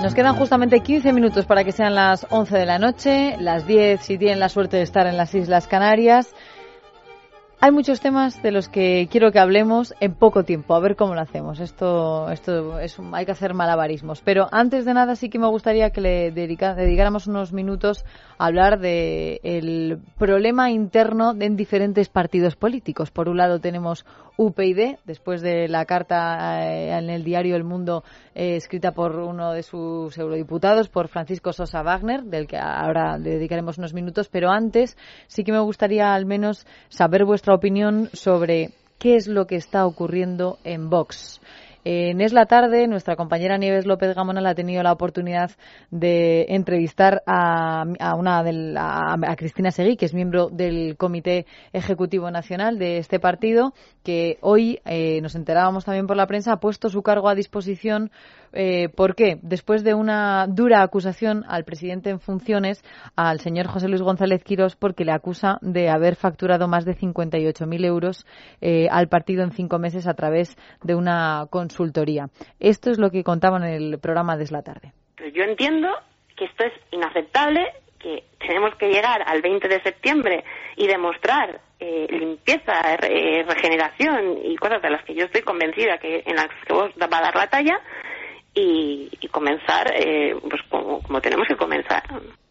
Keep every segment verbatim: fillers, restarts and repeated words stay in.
Nos quedan justamente quince minutos para que sean las once de la noche, las diez si tienen la suerte de estar en las Islas Canarias. Hay muchos temas de los que quiero que hablemos en poco tiempo, a ver cómo lo hacemos. Esto, esto es un, hay que hacer malabarismos. Pero antes de nada sí que me gustaría que le dedica, dedicáramos unos minutos a hablar de el problema interno en diferentes partidos políticos. Por un lado tenemos U P YD, después de la carta eh, en el diario El Mundo eh, escrita por uno de sus eurodiputados, por Francisco Sosa Wagner, del que ahora le dedicaremos unos minutos. Pero antes sí que me gustaría al menos saber vuestra opinión sobre qué es lo que está ocurriendo en Vox. En Es la Tarde, nuestra compañera Nieves López Gamonal ha tenido la oportunidad de entrevistar a, a una de la, a Cristina Seguí, que es miembro del Comité Ejecutivo Nacional de este partido, que hoy, eh, nos enterábamos también por la prensa, ha puesto su cargo a disposición. Eh, ¿Por qué? Después de una dura acusación al presidente en funciones, al señor José Luis González Quirós, porque le acusa de haber facturado más de cincuenta y ocho mil euros eh, al partido en cinco meses a través de una consultoría. Esto es lo que contaban en el programa de Es la Tarde. Yo entiendo que esto es inaceptable, que tenemos que llegar al veinte de septiembre y demostrar eh, limpieza, re, regeneración y cosas de las que yo estoy convencida que en las que vos va a dar la talla. Y, y comenzar eh, pues como, como tenemos que comenzar.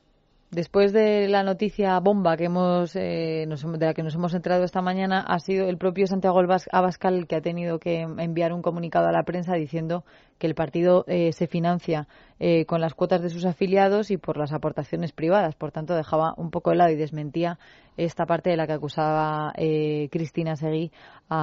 Después de la noticia bomba que hemos eh, nos, de la que nos hemos enterado esta mañana, ha sido el propio Santiago Abascal el que ha tenido que enviar un comunicado a la prensa diciendo que el partido eh, se financia eh, con las cuotas de sus afiliados y por las aportaciones privadas. Por tanto, dejaba un poco de lado y desmentía esta parte de la que acusaba eh, Cristina Seguí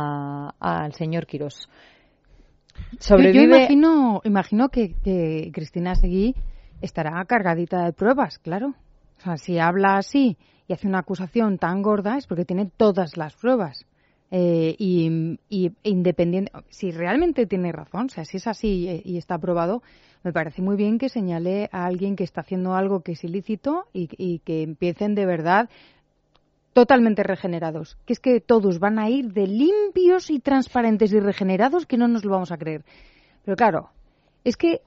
a, a, al señor Quirós. Sobrevive... Yo, yo imagino, imagino que, que Cristina Seguí estará cargadita de pruebas, claro. O sea, si habla así y hace una acusación tan gorda es porque tiene todas las pruebas. Eh, y, y independiente, si realmente tiene razón, o sea, si es así y, y está probado, me parece muy bien que señale a alguien que está haciendo algo que es ilícito y, y que empiecen de verdad totalmente regenerados, que es que todos van a ir de limpios y transparentes y regenerados que no nos lo vamos a creer. Pero claro, es que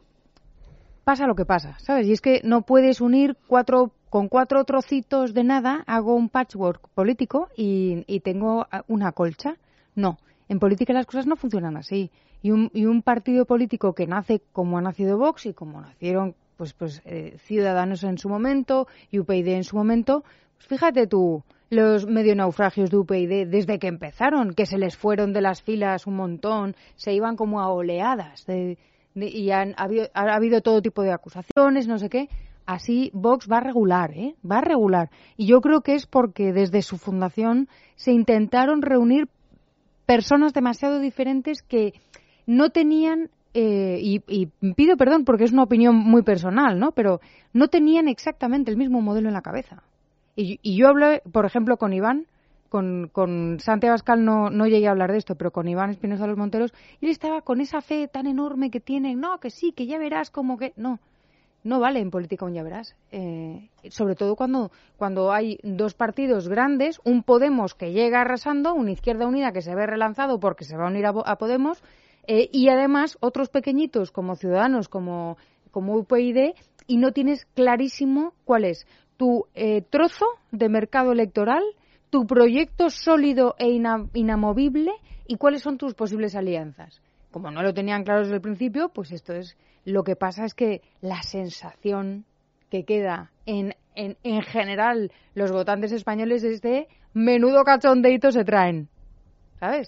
pasa lo que pasa, ¿sabes? Y es que no puedes unir cuatro con cuatro trocitos de nada, hago un patchwork político y, y tengo una colcha. No, en política las cosas no funcionan así. Y un, y un partido político que nace como ha nacido Vox y como nacieron pues, pues eh, Ciudadanos en su momento y U P YD en su momento, pues fíjate tú, los medio naufragios de U P YD desde que empezaron, que se les fueron de las filas un montón, se iban como a oleadas de, de, y han, ha, habido, ha habido todo tipo de acusaciones, no sé qué. Así Vox va a regular, ¿eh? Va a regular. Y yo creo que es porque desde su fundación se intentaron reunir personas demasiado diferentes que no tenían, eh, y, y pido perdón porque es una opinión muy personal, ¿no? Pero no tenían exactamente el mismo modelo en la cabeza. Y, y yo hablé, por ejemplo, con Iván, con, con Santi Abascal no, no llegué a hablar de esto, pero con Iván Espinosa de los Monteros, y él estaba con esa fe tan enorme que tiene, no, que sí, que ya verás como que... No, no vale en política un ya verás. Eh, sobre todo cuando, cuando hay dos partidos grandes, un Podemos que llega arrasando, una Izquierda Unida que se ve relanzado porque se va a unir a, a Podemos, eh, y además otros pequeñitos como Ciudadanos, como, como U P YD, y no tienes clarísimo cuál es tu eh, trozo de mercado electoral, tu proyecto sólido e ina, inamovible y cuáles son tus posibles alianzas. Como no lo tenían claro desde el principio, pues esto es lo que pasa, es que la sensación que queda en, en, en general los votantes españoles es de menudo cachondeito se traen, ¿sabes?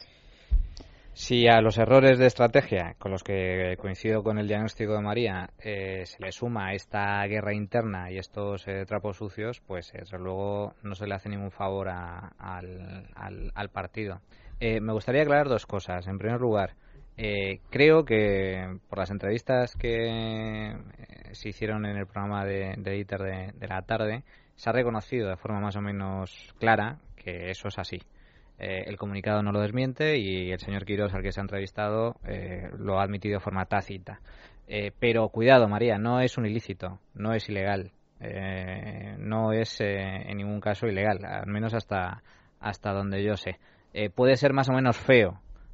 Si a los errores de estrategia, con los que coincido con el diagnóstico de María, eh, se le suma esta guerra interna y estos eh, trapos sucios, pues eh, desde luego no se le hace ningún favor a, al, al, al partido. Eh, me gustaría aclarar dos cosas. En primer lugar, eh, creo que por las entrevistas que eh, se hicieron en el programa de, de Editor de, de la tarde, se ha reconocido de forma más o menos clara que eso es así. Eh, el comunicado no lo desmiente y el señor Quirós, al que se ha entrevistado, eh, lo ha admitido de forma tácita. Eh, pero cuidado, María, no es un ilícito, no es ilegal, eh, no es eh, en ningún caso ilegal, al menos hasta, hasta donde yo sé. Eh, puede ser más o menos feo,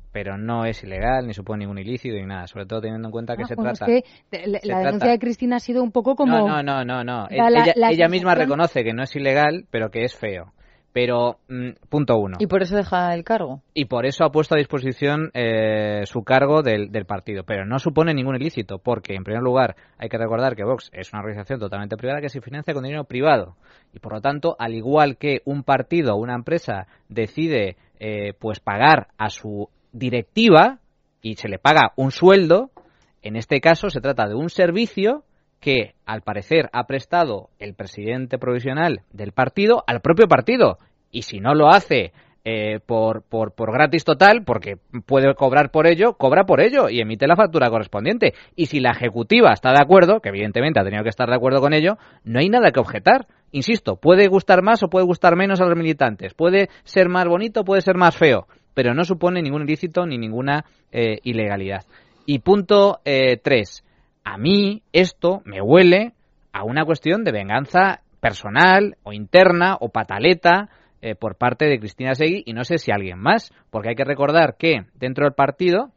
pero no es ilegal, ni supone ningún ilícito, ni nada, sobre todo teniendo en cuenta que ah, se bueno, trata... Es que la, la denuncia trata... de Cristina ha sido un poco como... No, no, no, no, no. La, ella, la ella misma sensación... reconoce que no es ilegal, pero que es feo. Pero, mmm, punto uno. Y por eso deja el cargo. Y por eso ha puesto a disposición eh, su cargo del, del partido. Pero no supone ningún ilícito, porque, en primer lugar, hay que recordar que Vox es una organización totalmente privada que se financia con dinero privado. Y, por lo tanto, al igual que un partido o una empresa decide eh, pues pagar a su directiva y se le paga un sueldo, en este caso se trata de un servicio que, al parecer, ha prestado el presidente provisional del partido al propio partido. Y si no lo hace eh, por, por, por gratis total, porque puede cobrar por ello, cobra por ello y emite la factura correspondiente. Y si la ejecutiva está de acuerdo, que evidentemente ha tenido que estar de acuerdo con ello, no hay nada que objetar. Insisto, puede gustar más o puede gustar menos a los militantes. Puede ser más bonito, puede ser más feo. Pero no supone ningún ilícito ni ninguna eh, ilegalidad. Y punto eh, tres. A mí esto me huele a una cuestión de venganza personal o interna o pataleta eh, por parte de Cristina Seguí y no sé si alguien más, porque hay que recordar que dentro del partido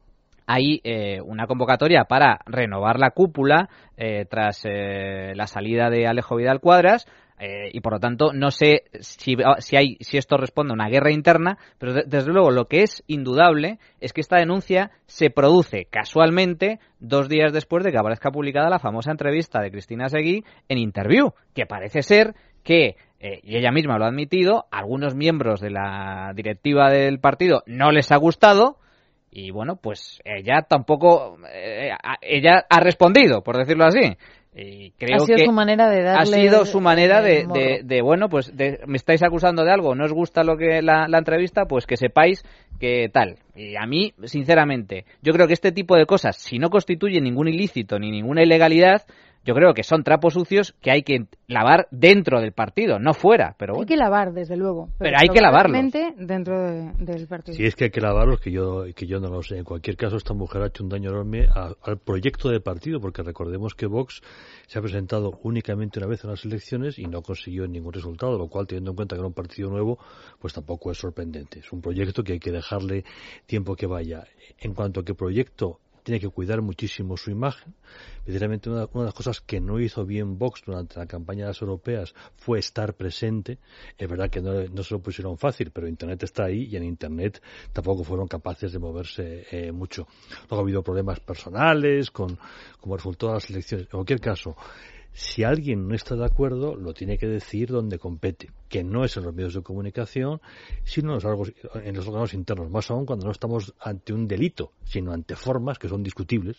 hay eh, una convocatoria para renovar la cúpula eh, tras eh, la salida de Alejo Vidal Cuadras. Eh, y por lo tanto no sé si, si hay si esto responde a una guerra interna, pero de, desde luego lo que es indudable es que esta denuncia se produce casualmente dos días después de que aparezca publicada la famosa entrevista de Cristina Seguí en Interview, que parece ser que, eh, y ella misma lo ha admitido, a algunos miembros de la directiva del partido no les ha gustado. Y bueno, pues ella tampoco, eh, ella ha respondido, por decirlo así. Y creo ha sido que su manera de darle ha sido su manera de, de, de, de bueno, pues de, me estáis acusando de algo, no os gusta lo que la, la entrevista, pues que sepáis que tal. Y a mí, sinceramente, yo creo que este tipo de cosas, si no constituye ningún ilícito ni ninguna ilegalidad, yo creo que son trapos sucios que hay que lavar dentro del partido, no fuera. Pero bueno. Hay que lavar, desde luego. Pero, pero hay que lavarlos. Dentro de, del partido. Sí, es que hay que lavarlos, que yo, que yo no lo sé. En cualquier caso, esta mujer ha hecho un daño enorme a, al proyecto de partido, porque recordemos que Vox se ha presentado únicamente una vez en las elecciones y no consiguió ningún resultado, lo cual, teniendo en cuenta que era un partido nuevo, pues tampoco es sorprendente. Es un proyecto que hay que dejarle tiempo que vaya. En cuanto a qué proyecto, tiene que cuidar muchísimo su imagen. Precisamente una, una de las cosas que no hizo bien Vox durante la campaña de las europeas fue estar presente. Es verdad que no, no se lo pusieron fácil, pero Internet está ahí y en Internet tampoco fueron capaces de moverse eh, mucho. Luego ha habido problemas personales con, como resultado de las elecciones. En cualquier caso, si alguien no está de acuerdo, lo tiene que decir donde compete, que no es en los medios de comunicación, sino en los órganos, en los órganos internos, más aún cuando no estamos ante un delito, sino ante formas que son discutibles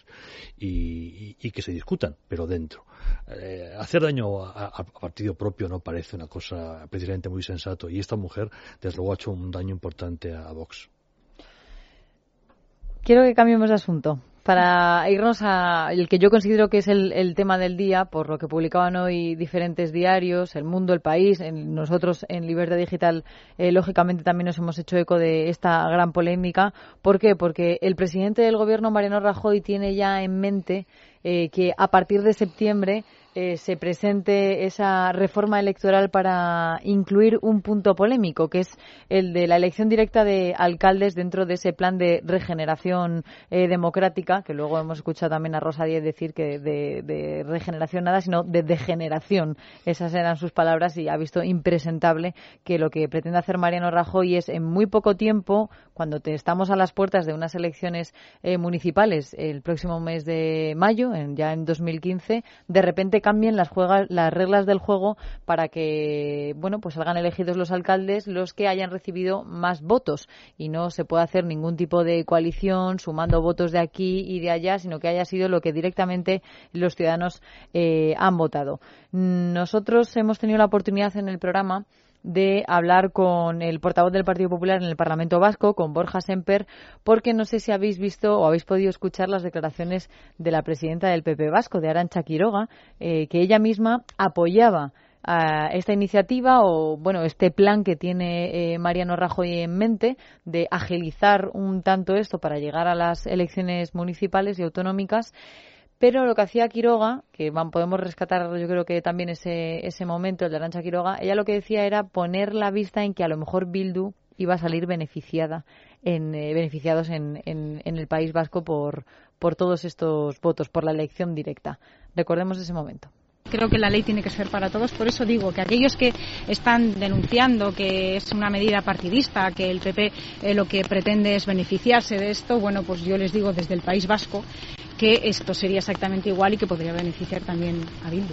y, y, y que se discutan, pero dentro. Eh, hacer daño a, a partido propio no parece una cosa precisamente muy sensato, y esta mujer, desde luego, ha hecho un daño importante a, a Vox. Quiero que cambiemos de asunto para irnos a el que yo considero que es el, el tema del día, por lo que publicaban hoy diferentes diarios, El Mundo, El País. En, nosotros en Libertad Digital, eh, lógicamente, también nos hemos hecho eco de esta gran polémica. ¿Por qué? Porque el presidente del Gobierno, Mariano Rajoy, tiene ya en mente eh, que a partir de septiembre Eh, se presente esa reforma electoral para incluir un punto polémico, que es el de la elección directa de alcaldes dentro de ese plan de regeneración eh, democrática, que luego hemos escuchado también a Rosa Díez decir que de, de regeneración nada, sino de degeneración. Esas eran sus palabras, y ha visto impresentable que lo que pretende hacer Mariano Rajoy es, en muy poco tiempo, cuando te estamos a las puertas de unas elecciones eh, municipales el próximo mes de mayo, en, ya en dos mil quince, de repente cambien las, juega, las reglas del juego para que, bueno, pues salgan elegidos los alcaldes los que hayan recibido más votos, y no se pueda hacer ningún tipo de coalición sumando votos de aquí y de allá, sino que haya sido lo que directamente los ciudadanos eh, han votado. Nosotros hemos tenido la oportunidad en el programa de hablar con el portavoz del Partido Popular en el Parlamento Vasco, con Borja Semper, porque no sé si habéis visto o habéis podido escuchar las declaraciones de la presidenta del P P vasco, de Arantxa Quiroga, eh, que ella misma apoyaba a esta iniciativa o, bueno, este plan que tiene eh, Mariano Rajoy en mente de agilizar un tanto esto para llegar a las elecciones municipales y autonómicas. Pero lo que hacía Quiroga, que van, podemos rescatar yo creo que también ese ese momento, el de Arantxa Quiroga, ella lo que decía era poner la vista en que a lo mejor Bildu iba a salir beneficiada, en, eh, beneficiados en, en, en el País Vasco por, por todos estos votos, por la elección directa. Recordemos ese momento. Creo que la ley tiene que ser para todos, por eso digo que aquellos que están denunciando que es una medida partidista, que el P P eh, lo que pretende es beneficiarse de esto, bueno, pues yo les digo desde el País Vasco que esto sería exactamente igual y que podría beneficiar también a Bildu.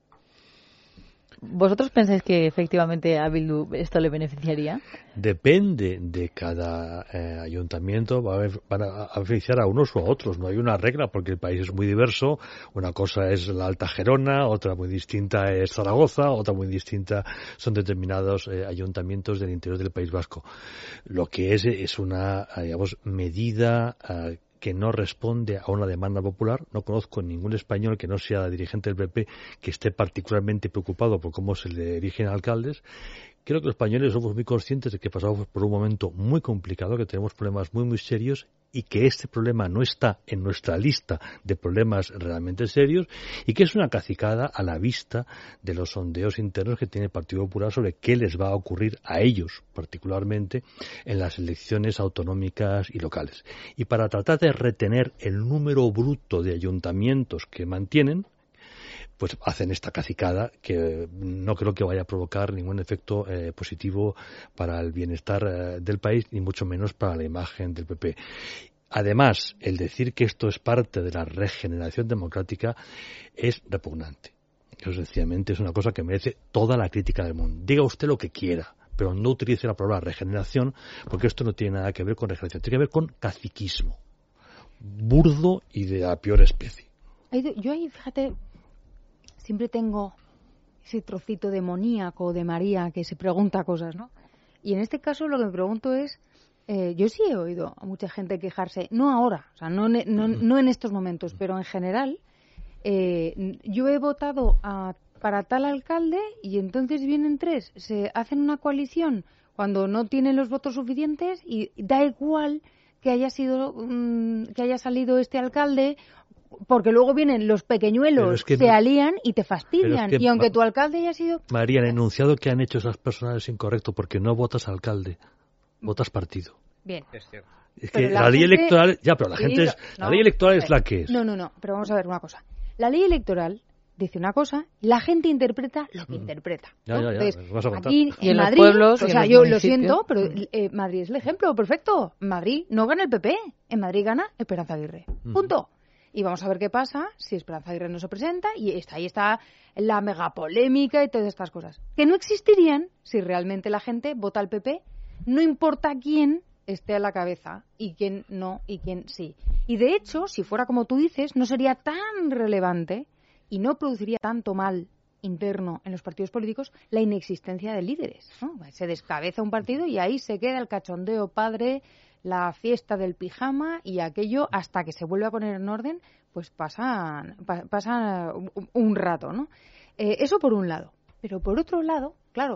¿Vosotros pensáis que efectivamente a Bildu esto le beneficiaría? Depende de cada eh, ayuntamiento, va a, van a, a beneficiar a unos o a otros. No hay una regla porque el país es muy diverso. Una cosa es la Alta Gerona, otra muy distinta es Zaragoza, otra muy distinta son determinados eh, ayuntamientos del interior del País Vasco. Lo que es es una, digamos, medida eh, que no responde a una demanda popular. No conozco ningún español que no sea dirigente del P P que esté particularmente preocupado por cómo se le eligen alcaldes. Creo que los españoles somos muy conscientes de que pasamos por un momento muy complicado, que tenemos problemas muy, muy serios y que este problema no está en nuestra lista de problemas realmente serios y que es una cacicada a la vista de los sondeos internos que tiene el Partido Popular sobre qué les va a ocurrir a ellos, particularmente en las elecciones autonómicas y locales. Y para tratar de retener el número bruto de ayuntamientos que mantienen, pues hacen esta cacicada que no creo que vaya a provocar ningún efecto eh, positivo para el bienestar eh, del país, ni mucho menos para la imagen del P P. Además, el decir que esto es parte de la regeneración democrática es repugnante. Eso sencillamente es una cosa que merece toda la crítica del mundo. Diga usted lo que quiera, pero no utilice la palabra regeneración, porque esto no tiene nada que ver con regeneración, tiene que ver con caciquismo, burdo y de la peor especie. Yo ahí, fíjate, siempre tengo ese trocito demoníaco de María que se pregunta cosas, ¿no? Y en este caso lo que me pregunto es, eh, yo sí he oído a mucha gente quejarse, no ahora, o sea, no, no, no en estos momentos, pero en general, eh, yo he votado a, para tal alcalde y entonces vienen tres, se hacen una coalición cuando no tienen los votos suficientes y da igual que haya sido, um, que haya salido este alcalde, porque luego vienen los pequeñuelos, es que se no, alían y te fastidian. Es que, y aunque tu alcalde haya sido... María, el enunciado que han hecho esas personas es incorrecto, porque no votas alcalde, votas partido. Bien. Es cierto. Es que la, la ley gente... electoral... Ya, pero la sí, gente es... No, la ley electoral es la que es. No, no, no, pero vamos a ver una cosa. La ley electoral dice una cosa, la gente interpreta lo que mm. interpreta. Ya, ¿no? ya, ya. Entonces, vas a contar. Aquí en, en Madrid, pueblos, o sea, yo lo siento, pero eh, Madrid es el ejemplo perfecto. Madrid no gana el P P, en Madrid gana Esperanza Aguirre. Mm. Punto. Y vamos a ver qué pasa si Esperanza Aguirre no se presenta y está, ahí está la megapolémica y todas estas cosas. Que no existirían si realmente la gente vota al P P, no importa quién esté a la cabeza y quién no y quién sí. Y de hecho, si fuera como tú dices, no sería tan relevante y no produciría tanto mal interno en los partidos políticos la inexistencia de líderes, ¿no? Se descabeza un partido y ahí se queda el cachondeo padre, la fiesta del pijama y aquello hasta que se vuelve a poner en orden, pues pasa, pa, pasa un, un rato, ¿no? Eh, eso por un lado. Pero por otro lado, claro,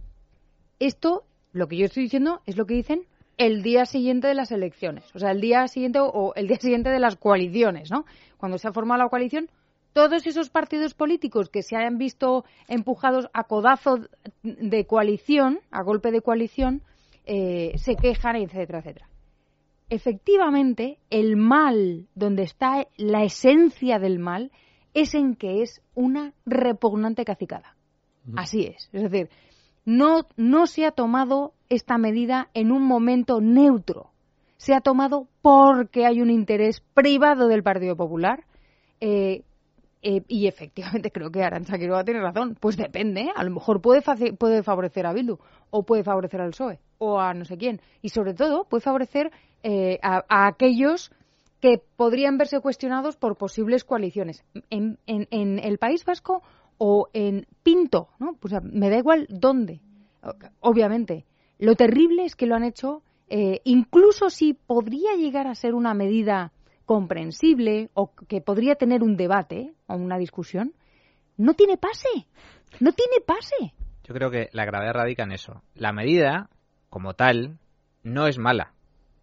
esto, lo que yo estoy diciendo, es lo que dicen el día siguiente de las elecciones. O sea, el día siguiente o, o el día siguiente de las coaliciones, ¿no? Cuando se ha formado la coalición, todos esos partidos políticos que se hayan visto empujados a codazo de coalición, a golpe de coalición, eh, se quejan, etcétera, etcétera. Efectivamente, el mal, donde está la esencia del mal, es en que es una repugnante cacicada. Mm. Así es. Es decir, no, no se ha tomado esta medida en un momento neutro. Se ha tomado porque hay un interés privado del Partido Popular. Eh, eh, y efectivamente creo que Arantxa Quiroga tiene razón. Pues depende. A lo mejor puede, faci- puede favorecer a Bildu o puede favorecer al P S O E o a no sé quién. Y sobre todo puede favorecer Eh, a, a aquellos que podrían verse cuestionados por posibles coaliciones en, en, en el País Vasco o en Pinto, ¿no? Pues, o sea, me da igual dónde, obviamente. Lo terrible es que lo han hecho, eh, incluso si podría llegar a ser una medida comprensible o que podría tener un debate o una discusión, no tiene pase, no tiene pase. Yo creo que la gravedad radica en eso. La medida, como tal, no es mala.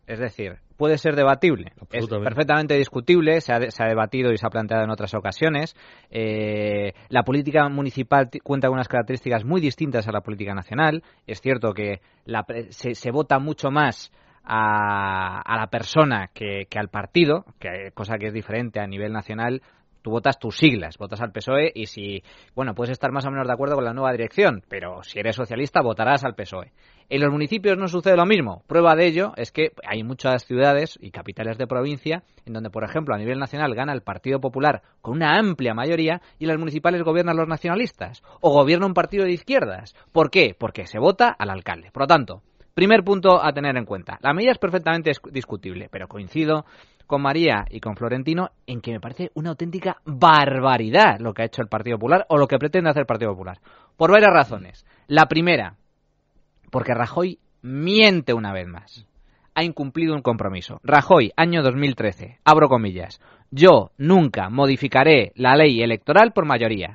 Es decir, puede ser debatible, es perfectamente discutible, se ha, se ha debatido y se ha planteado en otras ocasiones. Eh, la política municipal t- cuenta con unas características muy distintas a la política nacional. Es cierto que la, se, se vota mucho más a, a la persona que, que al partido, que cosa que es diferente a nivel nacional. Tú votas tus siglas, votas al P S O E y si, bueno, puedes estar más o menos de acuerdo con la nueva dirección, pero si eres socialista votarás al P S O E. En los municipios no sucede lo mismo. Prueba de ello es que hay muchas ciudades y capitales de provincia en donde, por ejemplo, a nivel nacional gana el Partido Popular con una amplia mayoría y en las municipales gobiernan los nacionalistas o gobierna un partido de izquierdas. ¿Por qué? Porque se vota al alcalde. Por lo tanto, primer punto a tener en cuenta. La medida es perfectamente discutible, pero coincido con María y con Florentino en que me parece una auténtica barbaridad lo que ha hecho el Partido Popular o lo que pretende hacer el Partido Popular. Por varias razones. La primera, porque Rajoy miente una vez más. Ha incumplido un compromiso. Rajoy, año dos mil trece, abro comillas, yo nunca modificaré la ley electoral por mayoría.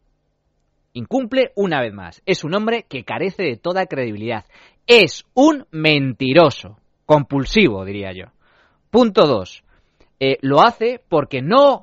Incumple una vez más. Es un hombre que carece de toda credibilidad. Es un mentiroso, compulsivo, diría yo. Punto dos. Eh, lo hace porque no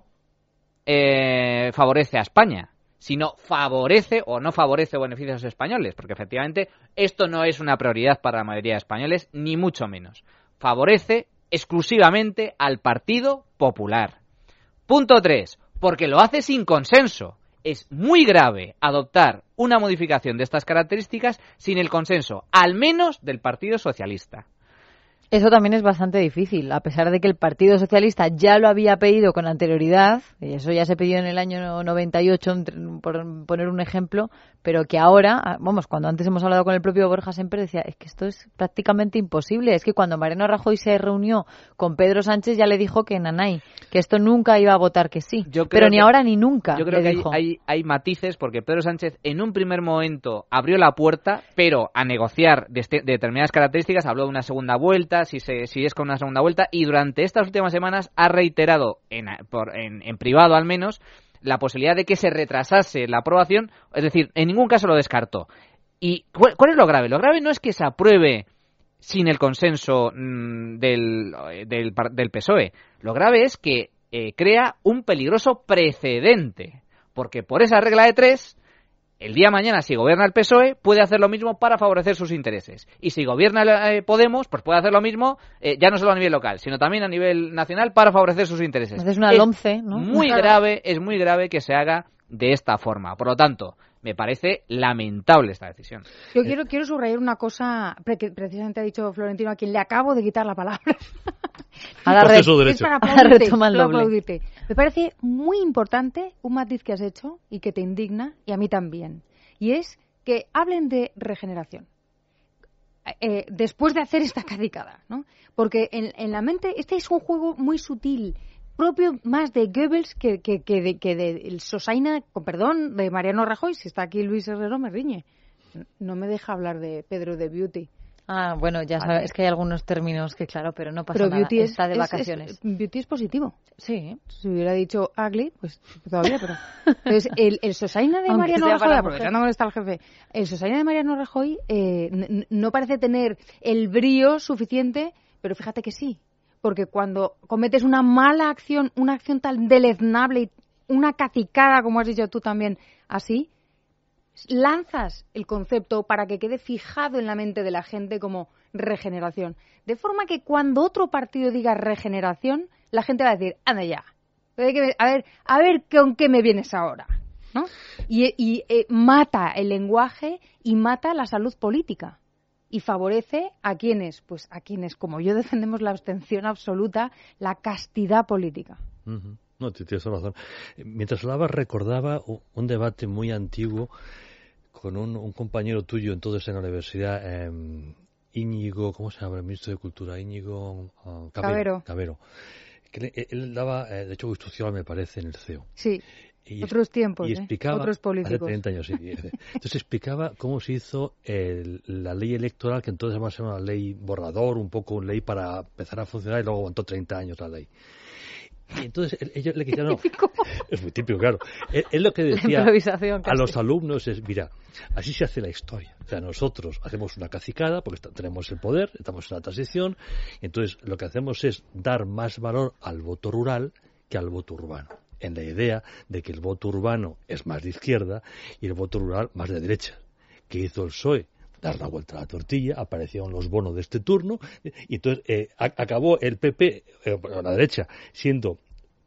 eh, favorece a España, sino favorece o no favorece beneficios a los españoles, porque efectivamente esto no es una prioridad para la mayoría de españoles, ni mucho menos. Favorece exclusivamente al Partido Popular. Punto tres. Porque lo hace sin consenso. Es muy grave adoptar una modificación de estas características sin el consenso, al menos del Partido Socialista. Eso también es bastante difícil, a pesar de que el Partido Socialista ya lo había pedido con anterioridad, y eso ya se pidió en el año noventa y ocho, por poner un ejemplo, pero que ahora, vamos, cuando antes hemos hablado con el propio Borja Semper, decía, es que esto es prácticamente imposible, es que cuando Mariano Rajoy se reunió con Pedro Sánchez ya le dijo que nanay, que esto nunca iba a votar que sí, pero ni que, ahora ni nunca. Yo creo que hay, dijo. hay, hay matices, porque Pedro Sánchez en un primer momento abrió la puerta, pero a negociar de, este, de determinadas características, habló de una segunda vuelta, si se si es con una segunda vuelta, y durante estas últimas semanas ha reiterado, en, por, en, en privado al menos, la posibilidad de que se retrasase la aprobación, es decir, en ningún caso lo descartó. ¿Y cuál, cuál es lo grave? Lo grave no es que se apruebe sin el consenso mmm, del, del, del P S O E, lo grave es que eh, crea un peligroso precedente, porque por esa regla de tres, el día de mañana, si gobierna el P S O E, puede hacer lo mismo para favorecer sus intereses. Y si gobierna eh, Podemos, pues puede hacer lo mismo, eh, ya no solo a nivel local, sino también a nivel nacional para favorecer sus intereses. Es una LOMCE, ¿no? Muy grave, es muy grave que se haga de esta forma. Por lo tanto, me parece lamentable esta decisión. Yo quiero, quiero subrayar una cosa que precisamente ha dicho Florentino, a quien le acabo de quitar la palabra. Ahora re- es para aplaudirte, retoma el doble. aplaudirte. Me parece muy importante un matiz que has hecho y que te indigna, y a mí también. Y es que hablen de regeneración. Eh, después de hacer esta cadicada, ¿no? Porque en, en la mente, este es un juego muy sutil, propio más de Goebbels que, que, que de, que de el Sosaina, con perdón, de Mariano Rajoy. Si está aquí Luis Herrero me riñe. No me deja hablar de Pedro de Beauty. Ah, bueno, ya sabes, es que hay algunos términos que claro, pero no pasa pero nada, beauty es, está de es, vacaciones. Es, beauty es positivo. Sí. Si hubiera dicho ugly, pues todavía, pero... Entonces, el, el Sosaina de Aunque Mariano sea Rajoy, para aprovechando que está el jefe, el Sosaina de Mariano Rajoy eh, n- no parece tener el brío suficiente, pero fíjate que sí. Porque cuando cometes una mala acción, una acción tan deleznable y una cacicada, como has dicho tú también, así, lanzas el concepto para que quede fijado en la mente de la gente como regeneración. De forma que cuando otro partido diga regeneración, la gente va a decir, anda ya, a ver, a ver con qué me vienes ahora, ¿no? Y, y eh, mata el lenguaje y mata la salud política. Y favorece a quienes, pues a quienes, como yo, defendemos la abstención absoluta, la castidad política. Uh-huh. No, tienes razón. Mientras hablaba, recordaba un debate muy antiguo con un, un compañero tuyo entonces en la universidad, eh, Íñigo, ¿cómo se llama? El ministro de Cultura, Íñigo uh, Cabero. Cabero. Cabero. Que él, él daba, eh, de hecho, instruccional, me parece, en el C E O. Sí. Y, otros tiempos, y explicaba, ¿eh? Otros políticos. Hace treinta años, sí. Entonces explicaba cómo se hizo el, la ley electoral, que entonces además era una ley borrador, un poco una ley para empezar a funcionar, y luego aguantó treinta años la ley. Y entonces ellos le decían, no, es muy típico, claro. Es, es lo que decía a los alumnos, es, mira, así se hace la historia. O sea, nosotros hacemos una cacicada porque está, tenemos el poder, estamos en la transición, y entonces lo que hacemos es dar más valor al voto rural que al voto urbano, en la idea de que el voto urbano es más de izquierda y el voto rural más de derecha. ¿Qué hizo el P S O E? Dar la vuelta a la tortilla, aparecieron los bonos de este turno, y entonces eh, a, acabó el P P, eh, a la derecha, siendo,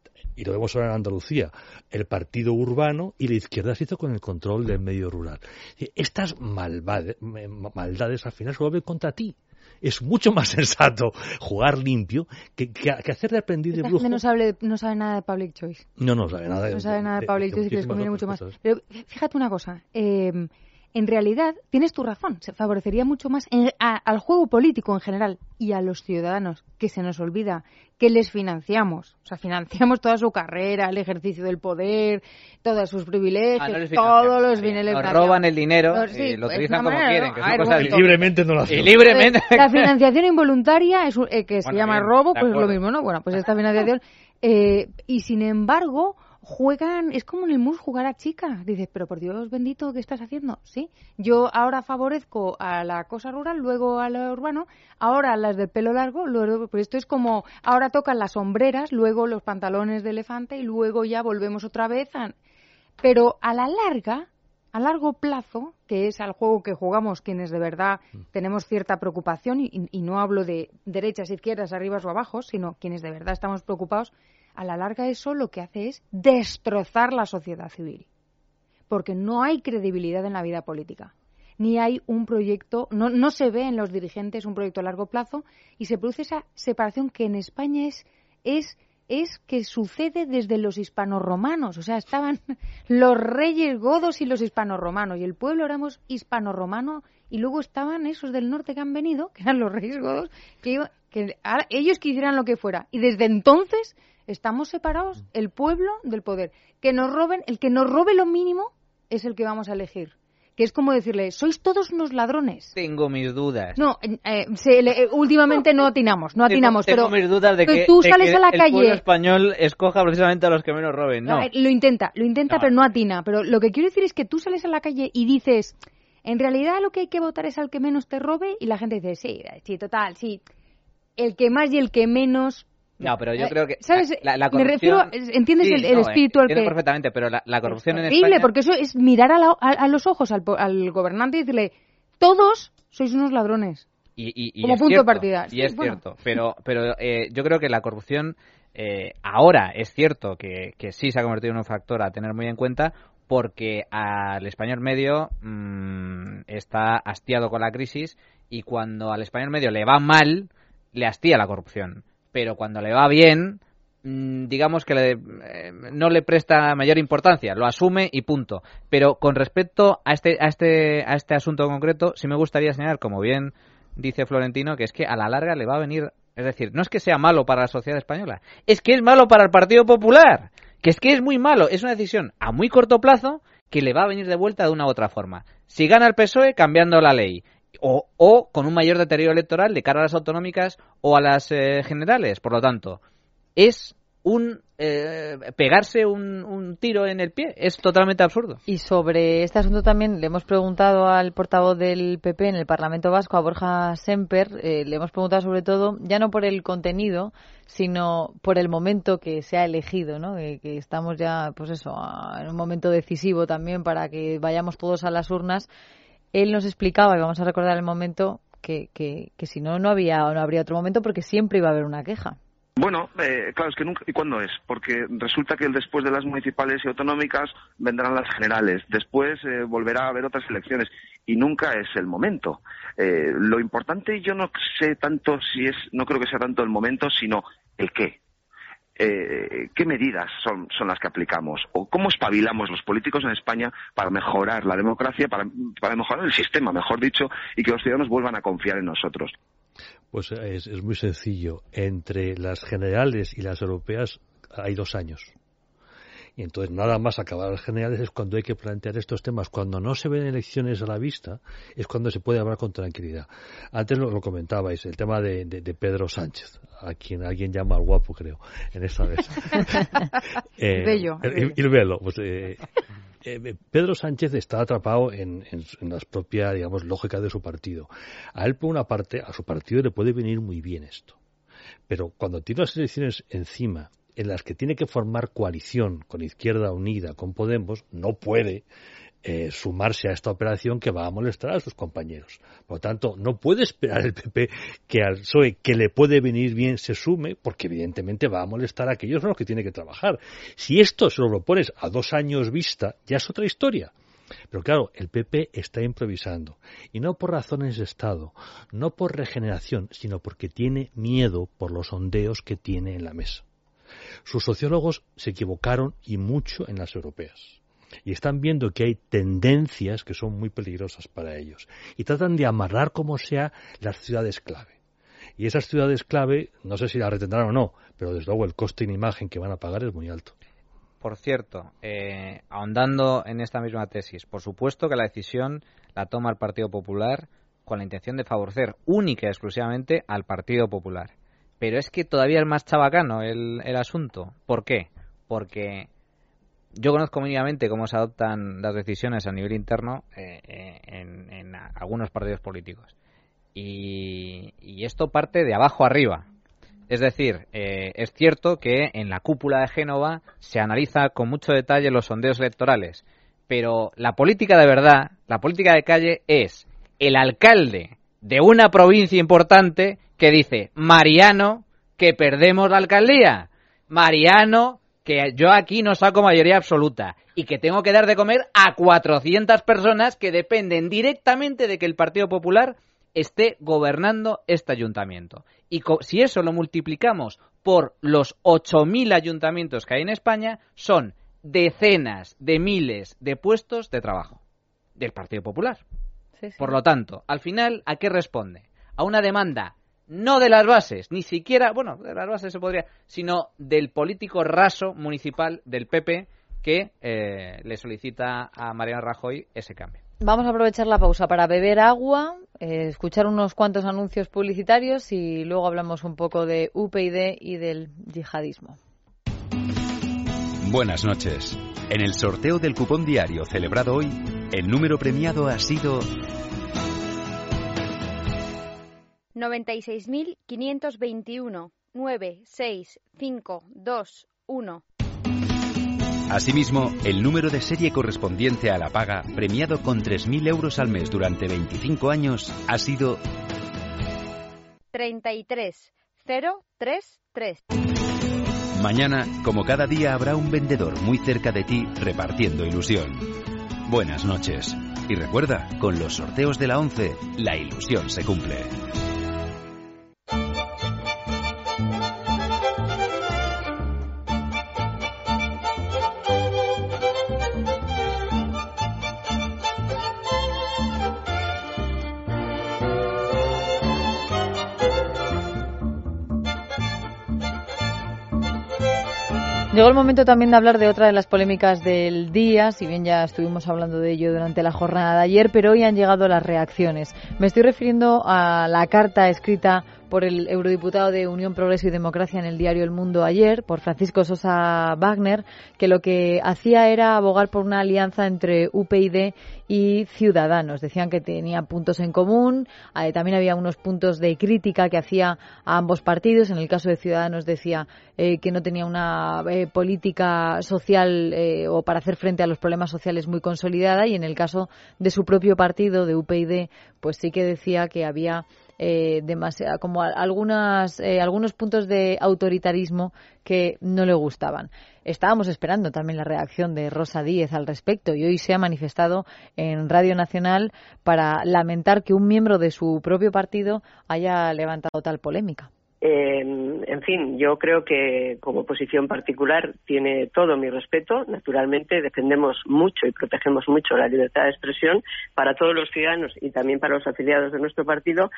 y lo vemos ahora en Andalucía, el partido urbano, y la izquierda se hizo con el control del medio rural. Estas malvade, maldades al final se vuelven contra ti. Es mucho más sensato jugar limpio que, que, que hacer de aprendiz de brujo. No sabe, no sabe nada de public choice. No, no sabe nada de No sabe de, nada de, de public de, choice y que les conviene mucho más. Cosas. Pero fíjate una cosa, eh, en realidad tienes tu razón, se favorecería mucho más en, a, al juego político en general y a los ciudadanos, que se nos olvida que les financiamos, o sea, financiamos toda su carrera, el ejercicio del poder, todos sus privilegios, ah, no todos los bienes. Nos roban el dinero no, sí, y lo pues, utilizan como manera, quieren, que son ver, cosas y libremente no lo hacen. Y libremente. La financiación involuntaria, es, eh, que se bueno, llama bien, robo, pues es lo mismo, ¿no? Bueno, pues esta financiación, eh, y sin embargo juegan, es como en el mus jugar a chica. Dices, pero por Dios bendito, ¿qué estás haciendo? Sí, yo ahora favorezco a la cosa rural, luego a lo urbano, ahora las de pelo largo, luego, pues esto es como, ahora tocan las sombreras, luego los pantalones de elefante y luego ya volvemos otra vez a... Pero a la larga, a largo plazo, que es al juego que jugamos quienes de verdad tenemos cierta preocupación, y, y no hablo de derechas, izquierdas, arribas o abajo, sino quienes de verdad estamos preocupados, a la larga eso lo que hace es destrozar la sociedad civil. Porque no hay credibilidad en la vida política. Ni hay un proyecto, no, no se ve en los dirigentes un proyecto a largo plazo y se produce esa separación que en España es, es, es que sucede desde los hispanorromanos. O sea, estaban los reyes godos y los hispanorromanos y el pueblo éramos hispanorromano y luego estaban esos del norte que han venido, que eran los reyes godos, que, que ellos quisieran lo que fuera. Y desde entonces... estamos separados, el pueblo del poder. Que nos roben, el que nos robe lo mínimo es el que vamos a elegir. Que es como decirle, sois todos unos ladrones. Tengo mis dudas. No, eh, se, le, últimamente no atinamos, no atinamos. Tengo, pero tengo mis dudas de que, tú de sales que a la el calle, pueblo español escoja precisamente a los que menos roben. No, no lo intenta, lo intenta, no. Pero no atina. Pero lo que quiero decir es que tú sales a la calle y dices, en realidad lo que hay que votar es al que menos te robe, y la gente dice, sí, sí, total, sí. El que más y el que menos... No, pero yo creo que ¿sabes? La, la Me refiero, ¿entiendes sí, el, el no, espíritu al que...? perfectamente, pero la, la corrupción es en terrible, España... porque eso es mirar a, la, a, a los ojos al, al gobernante y decirle, todos sois unos ladrones. Y, y, y como es punto cierto, de partida. Y sí, es bueno. cierto, pero, pero eh, yo creo que la corrupción eh, ahora es cierto que, que sí se ha convertido en un factor a tener muy en cuenta, porque al español medio mmm, está hastiado con la crisis, y cuando al español medio le va mal, le hastía la corrupción. Pero cuando le va bien, digamos que le, eh, no le presta mayor importancia, lo asume y punto. Pero con respecto a este, a este, a este asunto concreto, sí me gustaría señalar, como bien dice Florentino, que es que a la larga le va a venir, es decir, no es que sea malo para la sociedad española, es que es malo para el Partido Popular, que es que es muy malo, es una decisión a muy corto plazo que le va a venir de vuelta de una u otra forma. Si gana el P S O E, cambiando la ley. O, o con un mayor deterioro electoral de cara a las autonómicas o a las eh, generales. Por lo tanto, es un eh, pegarse un, un tiro en el pie. Es totalmente absurdo. Y sobre este asunto también le hemos preguntado al portavoz del P P en el Parlamento Vasco, a Borja Semper, eh, le hemos preguntado sobre todo, ya no por el contenido, sino por el momento que se ha elegido, ¿no? Que, que estamos ya, pues eso, a, en un momento decisivo también para que vayamos todos a las urnas. Él nos explicaba, y vamos a recordar el momento, que, que, que si no, no había no habría otro momento, porque siempre iba a haber una queja. Bueno, eh, claro, es que nunca. ¿Y cuándo es? Porque resulta que después de las municipales y autonómicas vendrán las generales. Después eh, volverá a haber otras elecciones. Y nunca es el momento. Eh, lo importante, yo no sé tanto si es. No creo que sea tanto el momento, sino el qué. Eh, ¿Qué medidas son, son las que aplicamos? ¿O cómo espabilamos los políticos en España para mejorar la democracia, para, para mejorar el sistema, mejor dicho, y que los ciudadanos vuelvan a confiar en nosotros? Pues es, es muy sencillo. Entre las generales y las europeas hay dos años. Y entonces nada más acabar las generales es cuando hay que plantear estos temas. Cuando no se ven elecciones a la vista es cuando se puede hablar con tranquilidad. Antes lo, lo comentabais, el tema de, de, de Pedro Sánchez, a quien alguien llama al guapo, creo, en esta vez. eh, Bello. El, el velo. Pues, eh, eh, Pedro Sánchez está atrapado en, en, en las propias, digamos, lógicas de su partido. A él, por una parte, a su partido le puede venir muy bien esto. Pero cuando tiene las elecciones encima, en las que tiene que formar coalición con Izquierda Unida, con Podemos, no puede eh, sumarse a esta operación que va a molestar a sus compañeros. Por lo tanto, no puede esperar el P P que al P S O E, que le puede venir bien, se sume, porque evidentemente va a molestar a aquellos con los que tiene que trabajar. Si esto se lo propones a dos años vista, ya es otra historia. Pero claro, el P P está improvisando, y no por razones de Estado, no por regeneración, sino porque tiene miedo por los sondeos que tiene en la mesa. Sus sociólogos se equivocaron y mucho en las europeas. Y están viendo que hay tendencias que son muy peligrosas para ellos. Y tratan de amarrar como sea las ciudades clave. Y esas ciudades clave, no sé si las retendrán o no, pero desde luego el coste en imagen que van a pagar es muy alto. Por cierto, eh, ahondando en esta misma tesis, por supuesto que la decisión la toma el Partido Popular con la intención de favorecer única y exclusivamente al Partido Popular. Pero es que todavía es más chabacano el, el asunto. ¿Por qué? Porque yo conozco mínimamente cómo se adoptan las decisiones a nivel interno eh, eh, en, en algunos partidos políticos. Y, y esto parte de abajo arriba. Es decir, eh, es cierto que en la cúpula de Génova se analiza con mucho detalle los sondeos electorales. Pero la política de verdad, la política de calle es el alcalde de una provincia importante que dice: Mariano, que perdemos la alcaldía, Mariano, que yo aquí no saco mayoría absoluta y que tengo que dar de comer a cuatrocientas personas que dependen directamente de que el Partido Popular esté gobernando este ayuntamiento. Y co- si eso lo multiplicamos por los ocho mil ayuntamientos que hay en España, son decenas de miles de puestos de trabajo del Partido Popular. Sí, sí. Por lo tanto, al final, ¿a qué responde? A una demanda no de las bases, ni siquiera, bueno, de las bases se podría, sino del político raso municipal del P P que eh, le solicita a Mariano Rajoy ese cambio. Vamos a aprovechar la pausa para beber agua, eh, escuchar unos cuantos anuncios publicitarios y luego hablamos un poco de U P YD y del yihadismo. Buenas noches. En el sorteo del cupón diario celebrado hoy, el número premiado ha sido noventa y seis mil quinientos veintiuno nueve seis cinco dos uno. Asimismo, el número de serie correspondiente a la paga, premiado con tres mil euros al mes durante veinticinco años, ha sido treinta y tres mil treinta y tres. Mañana, como cada día, habrá un vendedor muy cerca de ti repartiendo ilusión. Buenas noches. Y recuerda, con los sorteos de la once, la ilusión se cumple. Llegó el momento también de hablar de otra de las polémicas del día, si bien ya estuvimos hablando de ello durante la jornada de ayer, pero hoy han llegado las reacciones. Me estoy refiriendo a la carta escrita por el eurodiputado de Unión, Progreso y Democracia en el diario El Mundo ayer, por Francisco Sosa Wagner, que lo que hacía era abogar por una alianza entre U P YD y Ciudadanos. Decían que tenían puntos en común, eh, también había unos puntos de crítica que hacía a ambos partidos. En el caso de Ciudadanos decía eh, que no tenía una eh, política social eh, o para hacer frente a los problemas sociales muy consolidada, y en el caso de su propio partido, de U P YD, pues sí que decía que había Eh, demasiado, como algunas, eh, algunos puntos de autoritarismo que no le gustaban. Estábamos esperando también la reacción de Rosa Díez al respecto, y hoy se ha manifestado en Radio Nacional para lamentar que un miembro de su propio partido haya levantado tal polémica. Eh, en fin, yo creo que como posición particular tiene todo mi respeto. Naturalmente defendemos mucho y protegemos mucho la libertad de expresión para todos los ciudadanos y también para los afiliados de nuestro partido,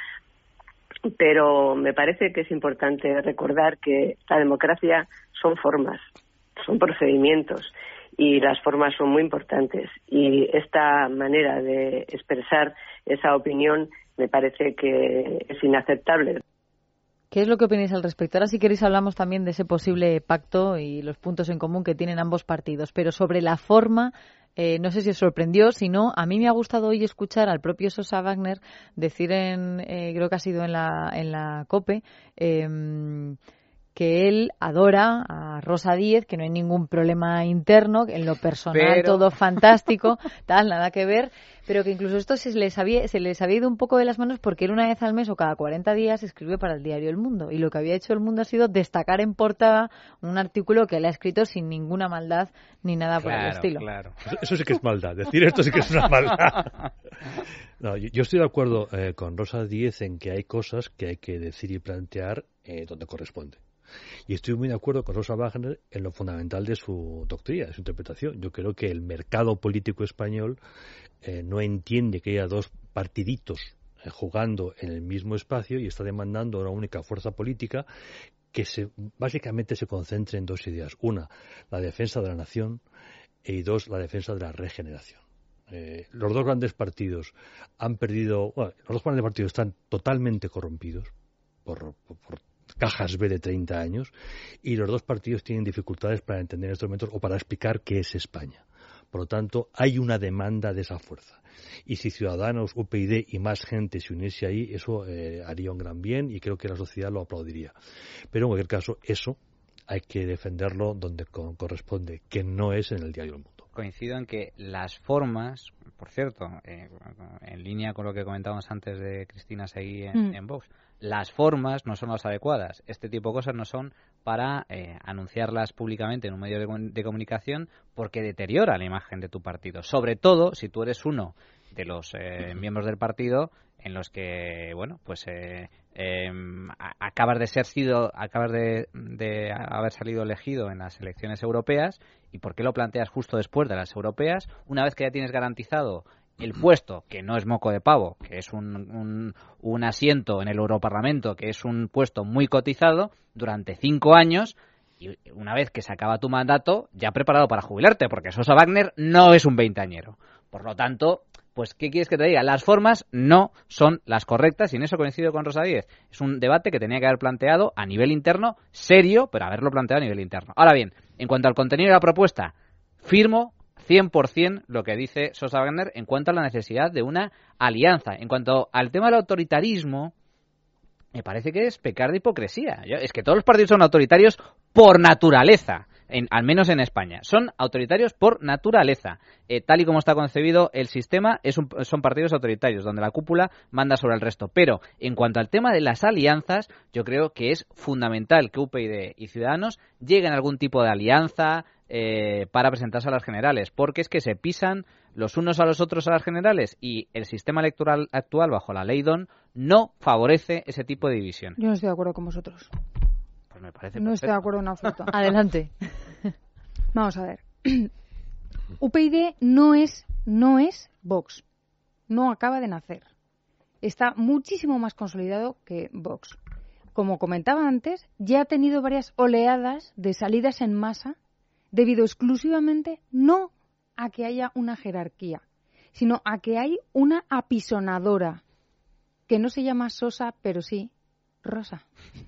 pero me parece que es importante recordar que la democracia son formas, son procedimientos y las formas son muy importantes. Y esta manera de expresar esa opinión me parece que es inaceptable. ¿Qué es lo que opináis al respecto? Ahora, si queréis, hablamos también de ese posible pacto y los puntos en común que tienen ambos partidos. Pero sobre la forma, eh, no sé si os sorprendió, si no, a mí me ha gustado hoy escuchar al propio Sosa Wagner decir, en, eh, creo que ha sido en la, en la COPE, eh, que él adora a Rosa Díez, que no hay ningún problema interno, en lo personal pero... todo fantástico, tal, nada que ver, pero que incluso esto se les, había, se les había ido un poco de las manos porque él una vez al mes o cada cuarenta días escribe para el diario El Mundo, y lo que había hecho El Mundo ha sido destacar en portada un artículo que él ha escrito sin ninguna maldad ni nada claro, por el estilo. Claro. Eso, eso sí que es maldad, decir esto sí que es una maldad. No, yo, yo estoy de acuerdo eh, con Rosa Díez en que hay cosas que hay que decir y plantear eh, donde corresponde. Y estoy muy de acuerdo con Sosa Wagner en lo fundamental de su doctrina, de su interpretación. Yo creo que el mercado político español eh, no entiende que haya dos partiditos eh, jugando en el mismo espacio y está demandando una única fuerza política que se, básicamente se concentre en dos ideas. Una, la defensa de la nación, y dos, la defensa de la regeneración. Eh, los dos grandes partidos han perdido, bueno, los dos grandes partidos están totalmente corrompidos por, por, por cajas B de treinta años, y los dos partidos tienen dificultades para entender estos momentos o para explicar qué es España. Por lo tanto, hay una demanda de esa fuerza. Y si Ciudadanos, U P y y más gente se uniese ahí, eso eh, haría un gran bien y creo que la sociedad lo aplaudiría. Pero en cualquier caso, eso hay que defenderlo donde co- corresponde, que no es en el diario El Mundo. Coincido en que las formas, por cierto, eh, en línea con lo que comentábamos antes de Cristina Seguí en, mm. en Vox, las formas no son las adecuadas. Este tipo de cosas no son para eh, anunciarlas públicamente en un medio de, de comunicación porque deteriora la imagen de tu partido. Sobre todo si tú eres uno de los eh, miembros del partido en los que, bueno, pues eh, eh, acabas de ser sido, acabas de, de haber salido elegido en las elecciones europeas. ¿Y por qué lo planteas justo después de las europeas? Una vez que ya tienes garantizado el puesto, que no es moco de pavo, que es un, un, un asiento en el Europarlamento, que es un puesto muy cotizado, durante cinco años, y una vez que se acaba tu mandato, ya preparado para jubilarte, porque Sosa Wagner no es un veinteañero. Por lo tanto, pues, ¿qué quieres que te diga? Las formas no son las correctas, y en eso coincido con Rosa Díez. Es un debate que tenía que haber planteado a nivel interno, serio, pero haberlo planteado a nivel interno. Ahora bien, en cuanto al contenido de la propuesta, firmo cien por ciento lo que dice Sosa Wagner en cuanto a la necesidad de una alianza. En cuanto al tema del autoritarismo, me parece que es pecar de hipocresía. Es que todos los partidos son autoritarios por naturaleza, en, al menos en España. Son autoritarios por naturaleza. Eh, tal y como está concebido el sistema, es un, son partidos autoritarios, donde la cúpula manda sobre el resto. Pero en cuanto al tema de las alianzas, yo creo que es fundamental que U P y y Ciudadanos lleguen a algún tipo de alianza eh, para presentarse a las generales, porque es que se pisan los unos a los otros a las generales y el sistema electoral actual, bajo la ley D O N, no favorece ese tipo de división. Yo no estoy de acuerdo con vosotros. Pues me parece no perfecto. Estoy de acuerdo en absoluto. Adelante. Vamos a ver. U P y no es, no es Vox. No acaba de nacer. Está muchísimo más consolidado que Vox. Como comentaba antes, ya ha tenido varias oleadas de salidas en masa debido exclusivamente no a que haya una jerarquía, sino a que hay una apisonadora que no se llama Sosa, pero sí Rosa.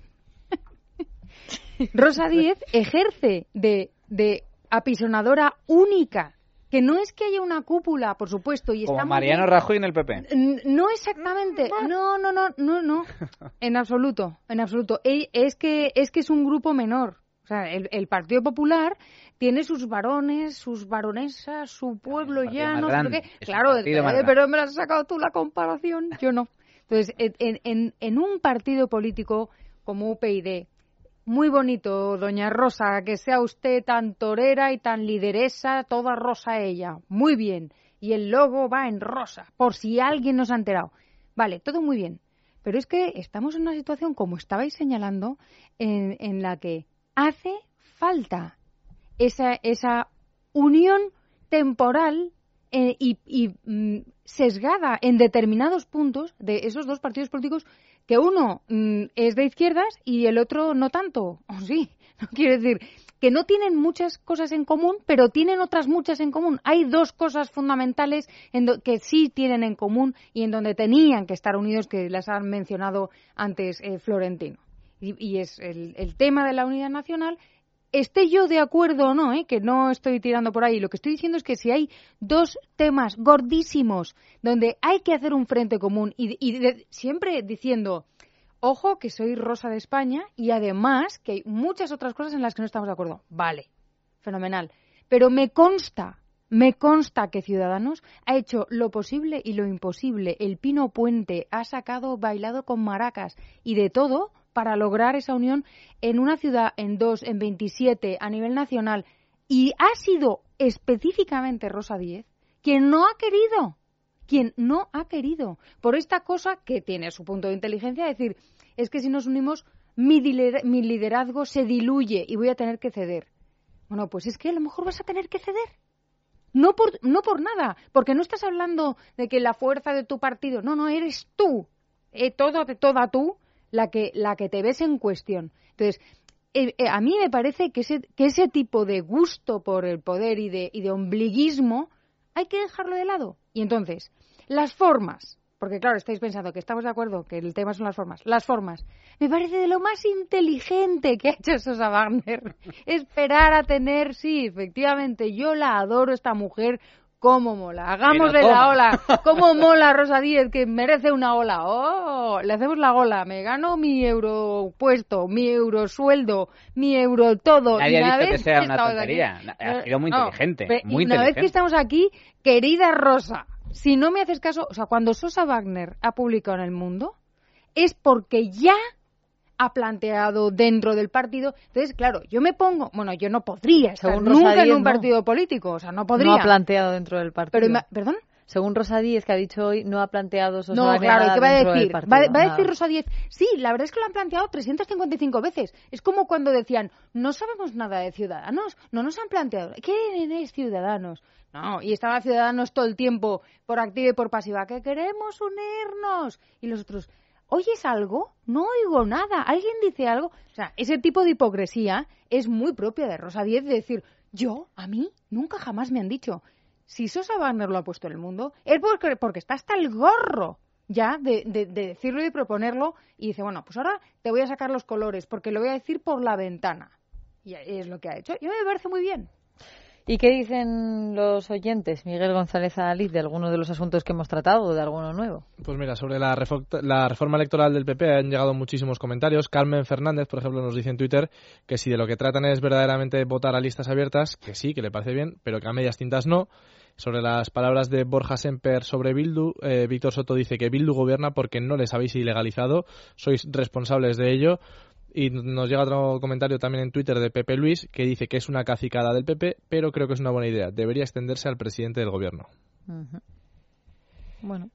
Rosa Díez ejerce de, de apisonadora única, que no es que haya una cúpula, por supuesto, y como está Mariano Rajoy en el P P. No exactamente, no, no, no, no, no, en absoluto, en absoluto. Es que es que es un grupo menor. O sea, el, el Partido Popular tiene sus varones, sus baronesas, su pueblo ya, no sé lo que. Claro, eh, pero me has sacado tú la comparación, yo no. Entonces, en, en, en un partido político como U P y, muy bonito, doña Rosa, que sea usted tan torera y tan lideresa, toda rosa ella, muy bien. Y el logo va en rosa, por si alguien nos ha enterado. Vale, todo muy bien. Pero es que estamos en una situación, como estabais señalando, en, en la que hace falta esa, esa unión temporal eh, y, y mm, sesgada en determinados puntos de esos dos partidos políticos, que uno mm, es de izquierdas y el otro no tanto. ¿O sí? Quiero decir que no tienen muchas cosas en común, pero tienen otras muchas en común. Hay dos cosas fundamentales en do- que sí tienen en común y en donde tenían que estar unidos, que las han mencionado antes eh, Florentino. Y, y es el, el tema de la unidad nacional. Esté yo de acuerdo o no, ¿eh? Que no estoy tirando por ahí. Lo que estoy diciendo es que si hay dos temas gordísimos donde hay que hacer un frente común y, y de, siempre diciendo... Ojo, que soy Rosa de España y además que hay muchas otras cosas en las que no estamos de acuerdo. Vale, fenomenal. Pero me consta, me consta que Ciudadanos ha hecho lo posible y lo imposible. El Pino Puente ha sacado, bailado con maracas y de todo para lograr esa unión en una ciudad, en dos, en veintisiete, a nivel nacional. Y ha sido específicamente Rosa Díez quien no ha querido. Quien no ha querido, por esta cosa que tiene su punto de inteligencia, decir, es que si nos unimos, mi, lider- mi liderazgo se diluye y voy a tener que ceder. Bueno, pues es que a lo mejor vas a tener que ceder. No por, no por nada, porque no estás hablando de que la fuerza de tu partido, no, no, eres tú, eh, todo, toda tú, la que, la que te ves en cuestión. Entonces, eh, eh, a mí me parece que ese, que ese tipo de gusto por el poder y de, y de ombliguismo hay que dejarlo de lado. Y entonces, las formas, porque claro, estáis pensando que estamos de acuerdo que el tema son las formas. Las formas, me parece de lo más inteligente que ha hecho Sosa Wagner. Esperar a tener, sí, efectivamente, yo la adoro, esta mujer, cómo mola. Hagamos de la ola, cómo mola Rosa Díez, que merece una ola. Oh, le hacemos la ola, me gano mi euro puesto, mi euro sueldo, mi euro todo. Nadie ha dicho que sea una tontería. Aquí, ha sido muy no, inteligente, muy y inteligente. Una vez que estamos aquí, querida Rosa, si no me haces caso, o sea, cuando Sosa Wagner ha publicado en El Mundo, es porque ya ha planteado dentro del partido. Entonces, claro, yo me pongo, bueno, yo no podría estar Según nunca Rosa Díez, en un no. partido político, o sea, no podría. No ha planteado dentro del partido. Pero, ¿perdón? Según Rosa Díez, que ha dicho hoy, no ha planteado Sosa No, Wagner claro, nada ¿y qué va a dentro decir? del partido. Va, va a decir Nada. Rosa Díez, sí, la verdad es que lo han planteado trescientas cincuenta y cinco veces. Es como cuando decían, no sabemos nada de Ciudadanos, no nos han planteado. ¿Quién es Ciudadanos? No, y estaba Ciudadanos todo el tiempo, por activa y por pasiva, que queremos unirnos. Y los otros, ¿oyes algo? No oigo nada. ¿Alguien dice algo? O sea, ese tipo de hipocresía es muy propia de Rosa Díez, de decir, yo, a mí, nunca jamás me han dicho. Si Sosa Wagner lo ha puesto en El Mundo, es porque, porque está hasta el gorro ya de, de, de decirlo y proponerlo, y dice, bueno, pues ahora te voy a sacar los colores, porque lo voy a decir por la ventana. Y es lo que ha hecho. Y me parece muy bien. ¿Y qué dicen los oyentes, Miguel González Aliz, de alguno de los asuntos que hemos tratado o de alguno nuevo? Pues mira, sobre la, refo- la reforma electoral del P P han llegado muchísimos comentarios. Carmen Fernández, por ejemplo, nos dice en Twitter que si de lo que tratan es verdaderamente votar a listas abiertas, que sí, que le parece bien, pero que a medias tintas no. Sobre las palabras de Borja Semper sobre Bildu, eh, Víctor Soto dice que Bildu gobierna porque no les habéis ilegalizado, sois responsables de ello. Y nos llega otro comentario también en Twitter de Pepe Luis, que dice que es una cacicada del P P, pero creo que es una buena idea. Debería extenderse al presidente del gobierno. Uh-huh. Bueno,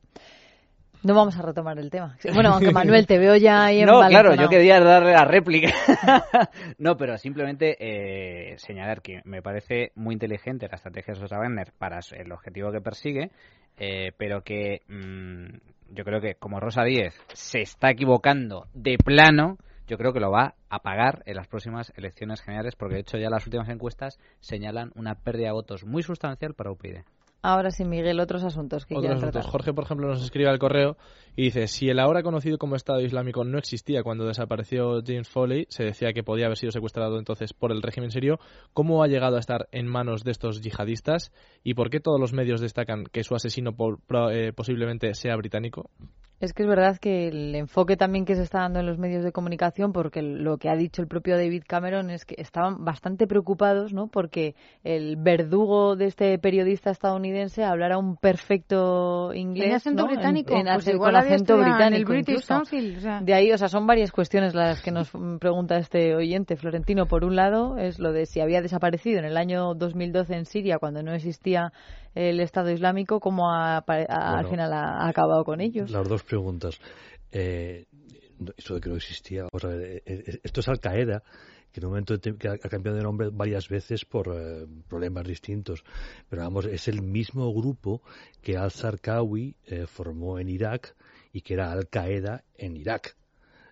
no vamos a retomar el tema. Bueno, aunque Manuel, te veo ya ahí en No, claro, yo quería darle la réplica. No, pero simplemente eh, señalar que me parece muy inteligente la estrategia de Sosa Wagner para el objetivo que persigue, eh, pero que mmm, yo creo que como Rosa Díez se está equivocando de plano, yo creo que lo va a pagar en las próximas elecciones generales, porque de hecho ya las últimas encuestas señalan una pérdida de votos muy sustancial para U P YD. Ahora sí, Miguel, otros asuntos que Otros asuntos. tratar. Jorge, por ejemplo, nos escribe al correo y dice, si el ahora conocido como Estado Islámico no existía cuando desapareció James Foley, se decía que podía haber sido secuestrado entonces por el régimen sirio, ¿cómo ha llegado a estar en manos de estos yihadistas? ¿Y por qué todos los medios destacan que su asesino por, eh, posiblemente sea británico? Es que es verdad que el enfoque también que se está dando en los medios de comunicación, porque lo que ha dicho el propio David Cameron es que estaban bastante preocupados, ¿no? Porque el verdugo de este periodista estadounidense hablara un perfecto inglés, en acento ¿no? británico, en, en pues con acento británico. El British incluso. Council, o sea. De ahí, o sea, son varias cuestiones las que nos pregunta este oyente, Florentino. Por un lado, es lo de si había desaparecido en el año dos mil doce en Siria, cuando no existía el Estado Islámico, ¿cómo ha, a, bueno, al final ha, ha acabado con ellos? Las dos preguntas. Eh, eso de que no existía, o sea, eh, eh, esto es Al Qaeda, que en un momento que ha cambiado de nombre varias veces por eh, problemas distintos, pero vamos, es el mismo grupo que Al-Zarqawi eh, formó en Irak y que era Al Qaeda en Irak.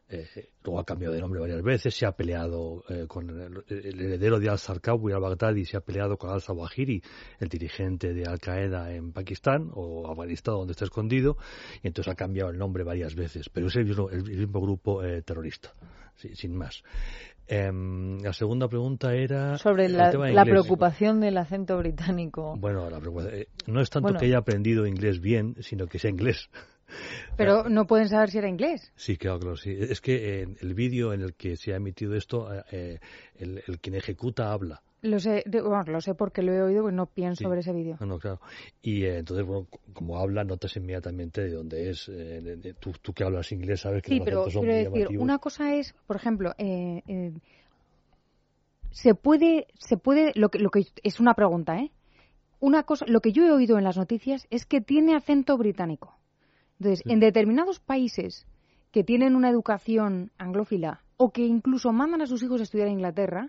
Eh, luego ha cambiado de nombre varias veces, se ha peleado eh, con el, el heredero de al-Zarqawi al-Baghdadi, se ha peleado con al-Zawahiri, el dirigente de Al-Qaeda en Pakistán o Afganistán, donde está escondido, y entonces ha cambiado el nombre varias veces, pero es el mismo, el mismo grupo eh, terrorista, sí, sin más. Eh, la segunda pregunta era sobre la, la preocupación del acento británico. Bueno, la preocupación, eh, no es tanto bueno. que haya aprendido inglés bien, sino que sea inglés. Pero no pueden saber si era inglés. Sí, claro, claro, sí. Es que en el vídeo en el que se ha emitido esto, eh, el, el quien ejecuta habla. Lo sé, bueno, lo sé porque lo he oído, pues no pienso sí. ver ese vídeo. No, no, claro. Y eh, entonces, bueno, como habla, notas inmediatamente de dónde es. Eh, de, de, tú, tú que hablas inglés sabes que sí, los pero acentos son quiero muy decir, llamativos. Una cosa es, por ejemplo, eh, eh, se puede, se puede, lo que, lo que es una pregunta, ¿eh? Una cosa, lo que yo he oído en las noticias es que tiene acento británico. Entonces, sí. en determinados países que tienen una educación anglófila o que incluso mandan a sus hijos a estudiar en Inglaterra,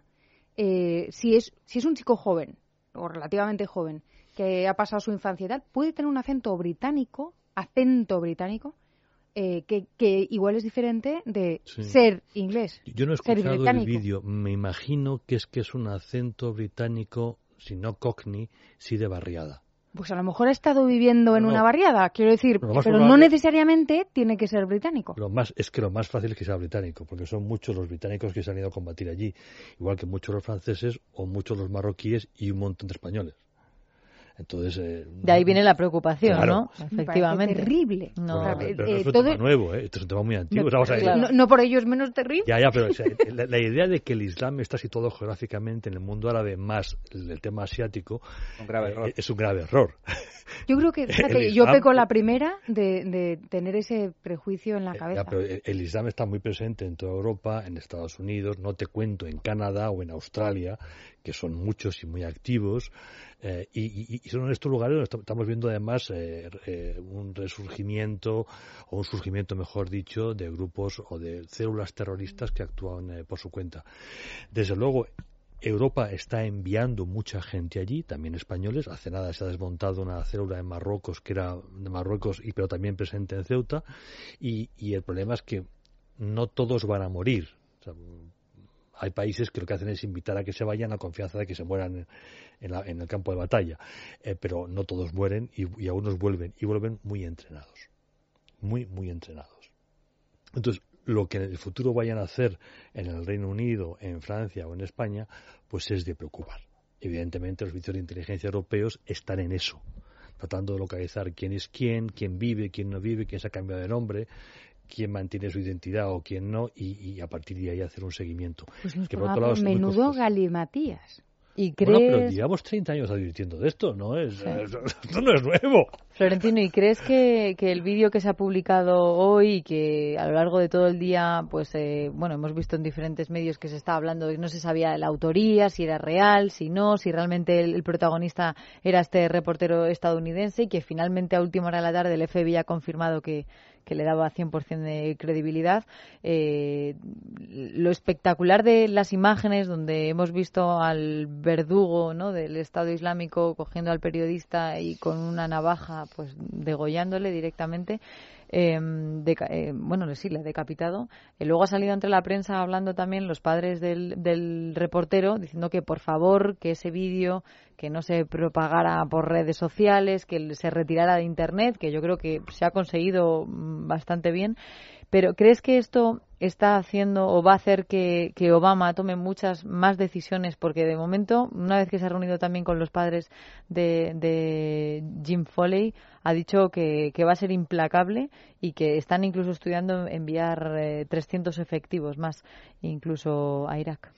eh, si es si es un chico joven o relativamente joven que ha pasado su infancia y tal, puede tener un acento británico, acento británico, eh, que, que igual es diferente de sí. ser inglés. Yo no he escuchado el vídeo, me imagino que es que es un acento británico, si no cockney, sí de barriada. Pues a lo mejor ha estado viviendo en no, una barriada, quiero decir, pero probable, no necesariamente tiene que ser británico. Lo más, es que lo más fácil es que sea británico, porque son muchos los británicos que se han ido a combatir allí, igual que muchos los franceses o muchos los marroquíes y un montón de españoles. Entonces, eh, de ahí viene la preocupación, claro. ¿no? Efectivamente. Terrible. No, pero, pero, pero eh, no es un todo... tema nuevo, ¿eh? Esto es un tema muy antiguo. No, o sea, vamos a claro. no, no por ello es menos terrible. Ya, ya, pero o sea, la, la idea de que el Islam está situado geográficamente en el mundo árabe más el, el tema asiático un grave error. Eh, es un grave error. Yo creo que, fíjate, yo peco la primera de, de tener ese prejuicio en la cabeza. Ya, pero el, el Islam está muy presente en toda Europa, en Estados Unidos, no te cuento en Canadá o en Australia, que son muchos y muy activos, eh, y, y, y son en estos lugares donde estamos viendo además eh, eh, un resurgimiento, o un surgimiento mejor dicho, de grupos o de células terroristas que actúan eh, por su cuenta. Desde luego, Europa está enviando mucha gente allí, también españoles. Hace nada se ha desmontado una célula en Marruecos, que era de Marruecos, y pero también presente en Ceuta, y, y el problema es que no todos van a morir. O sea, hay países que lo que hacen es invitar a que se vayan a confianza de que se mueran en, en, la, en el campo de batalla, eh, pero no todos mueren y, y algunos vuelven, y vuelven muy entrenados, muy, muy entrenados. Entonces, lo que en el futuro vayan a hacer en el Reino Unido, en Francia o en España, pues es de preocupar. Evidentemente, los servicios de inteligencia europeos están en eso, tratando de localizar quién es quién, quién vive, quién no vive, quién se ha cambiado de nombre, quién mantiene su identidad o quién no, y, y a partir de ahí hacer un seguimiento. Pues nos que por otro lado es menudo galimatías. ¿Y crees... Bueno, pero llevamos treinta años advirtiendo de esto, ¿no? Es, sí. Esto no es nuevo. Florentino, ¿y crees que, que el vídeo que se ha publicado hoy y que a lo largo de todo el día, pues, eh, bueno, hemos visto en diferentes medios que se está hablando y no se sabía la autoría, si era real, si no, si realmente el, el protagonista era este reportero estadounidense y que finalmente a última hora de la tarde el F B I ha confirmado que que le daba cien por ciento de credibilidad. Eh, lo espectacular de las imágenes donde hemos visto al verdugo, ¿no?, del Estado Islámico cogiendo al periodista y con una navaja pues degollándole directamente, eh, de, eh, bueno, sí, le ha decapitado. Eh, luego ha salido entre la prensa hablando también los padres del, del reportero diciendo que por favor que ese vídeo que no se propagara por redes sociales, que se retirara de Internet, que yo creo que se ha conseguido bastante bien. Pero ¿crees que esto está haciendo o va a hacer que, que Obama tome muchas más decisiones? Porque de momento, una vez que se ha reunido también con los padres de, de Jim Foley, ha dicho que, que va a ser implacable y que están incluso estudiando enviar eh, trescientos efectivos más, incluso a Irak.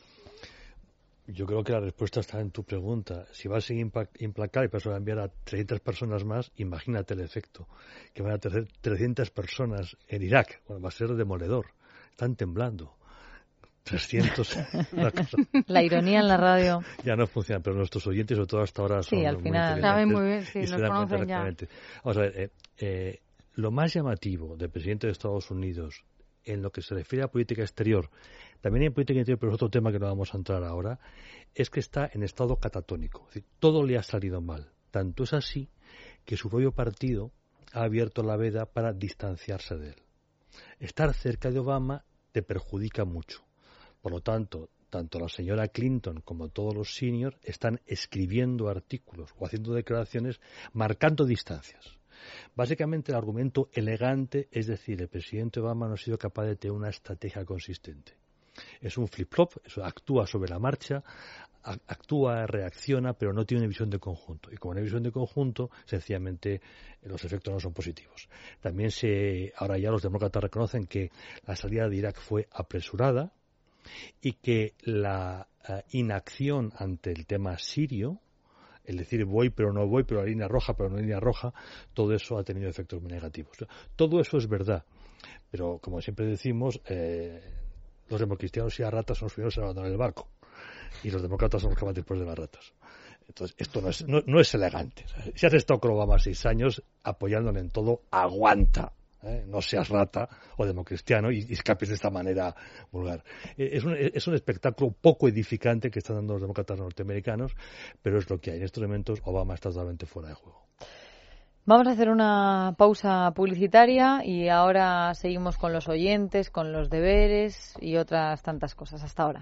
Yo creo que la respuesta está en tu pregunta. Si va a ser implacable y vas a enviar a trescientas personas más, imagínate el efecto. Que van a tener trescientas personas en Irak. Bueno, va a ser demoledor. Están temblando. trescientos. La ironía en la radio. Ya no funciona, pero nuestros oyentes, sobre todo hasta ahora, son sí, al muy final saben muy bien, sí, nos conocen ya. Vamos a ver, eh, eh, lo más llamativo del presidente de Estados Unidos en lo que se refiere a política exterior, también en política interior, pero es otro tema que no vamos a entrar ahora, es que está en estado catatónico. Es decir, todo le ha salido mal. Tanto es así que su propio partido ha abierto la veda para distanciarse de él. Estar cerca de Obama te perjudica mucho. Por lo tanto, tanto la señora Clinton como todos los seniors están escribiendo artículos o haciendo declaraciones marcando distancias. Básicamente el argumento elegante es decir, el presidente Obama no ha sido capaz de tener una estrategia consistente. Es un flip-flop, actúa sobre la marcha, actúa, reacciona, pero no tiene una visión de conjunto. Y como no hay visión de conjunto, sencillamente los efectos no son positivos. También se, ahora ya los demócratas reconocen que la salida de Irak fue apresurada y que la uh, inacción ante el tema sirio, el decir voy pero no voy, pero la línea roja pero no la línea roja, todo eso ha tenido efectos muy negativos. Todo eso es verdad, pero como siempre decimos, eh, los democristianos y las ratas son los primeros en abandonar el barco y los demócratas son los que van después de las ratas. Entonces, esto no es, no, no es elegante. Si has estado con Obama seis años apoyándole en todo, aguanta. ¿eh? No seas rata o democristiano y, y escapes de esta manera vulgar. Eh, es, un, es un espectáculo poco edificante que están dando los demócratas norteamericanos, pero es lo que hay. En estos momentos Obama está totalmente fuera de juego. Vamos a hacer una pausa publicitaria y ahora seguimos con los oyentes, con los deberes y otras tantas cosas. Hasta ahora.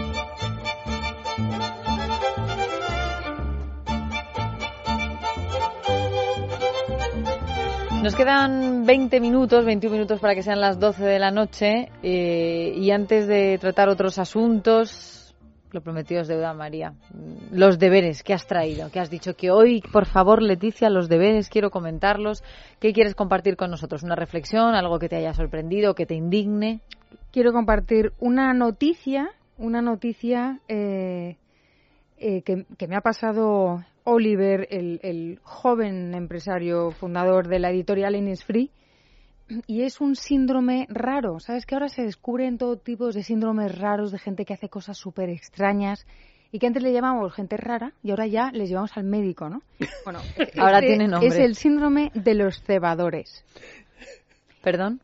Nos quedan veinte minutos, veintiún minutos para que sean las doce de la noche eh, y antes de tratar otros asuntos, lo prometido es deuda, María. Los deberes que has traído, que has dicho que hoy, por favor, Leticia, los deberes, quiero comentarlos. ¿Qué quieres compartir con nosotros? ¿Una reflexión, algo que te haya sorprendido, que te indigne? Quiero compartir una noticia, una noticia eh, eh, que, que me ha pasado Oliver, el, el joven empresario fundador de la editorial Innisfree, y es un síndrome raro. ¿Sabes? Que ahora se descubren todo tipo de síndromes raros de gente que hace cosas súper extrañas y que antes le llamábamos gente rara y ahora ya les llevamos al médico, ¿no? Bueno, ahora este tiene nombre. Es el síndrome de los cebadores. ¿Perdón?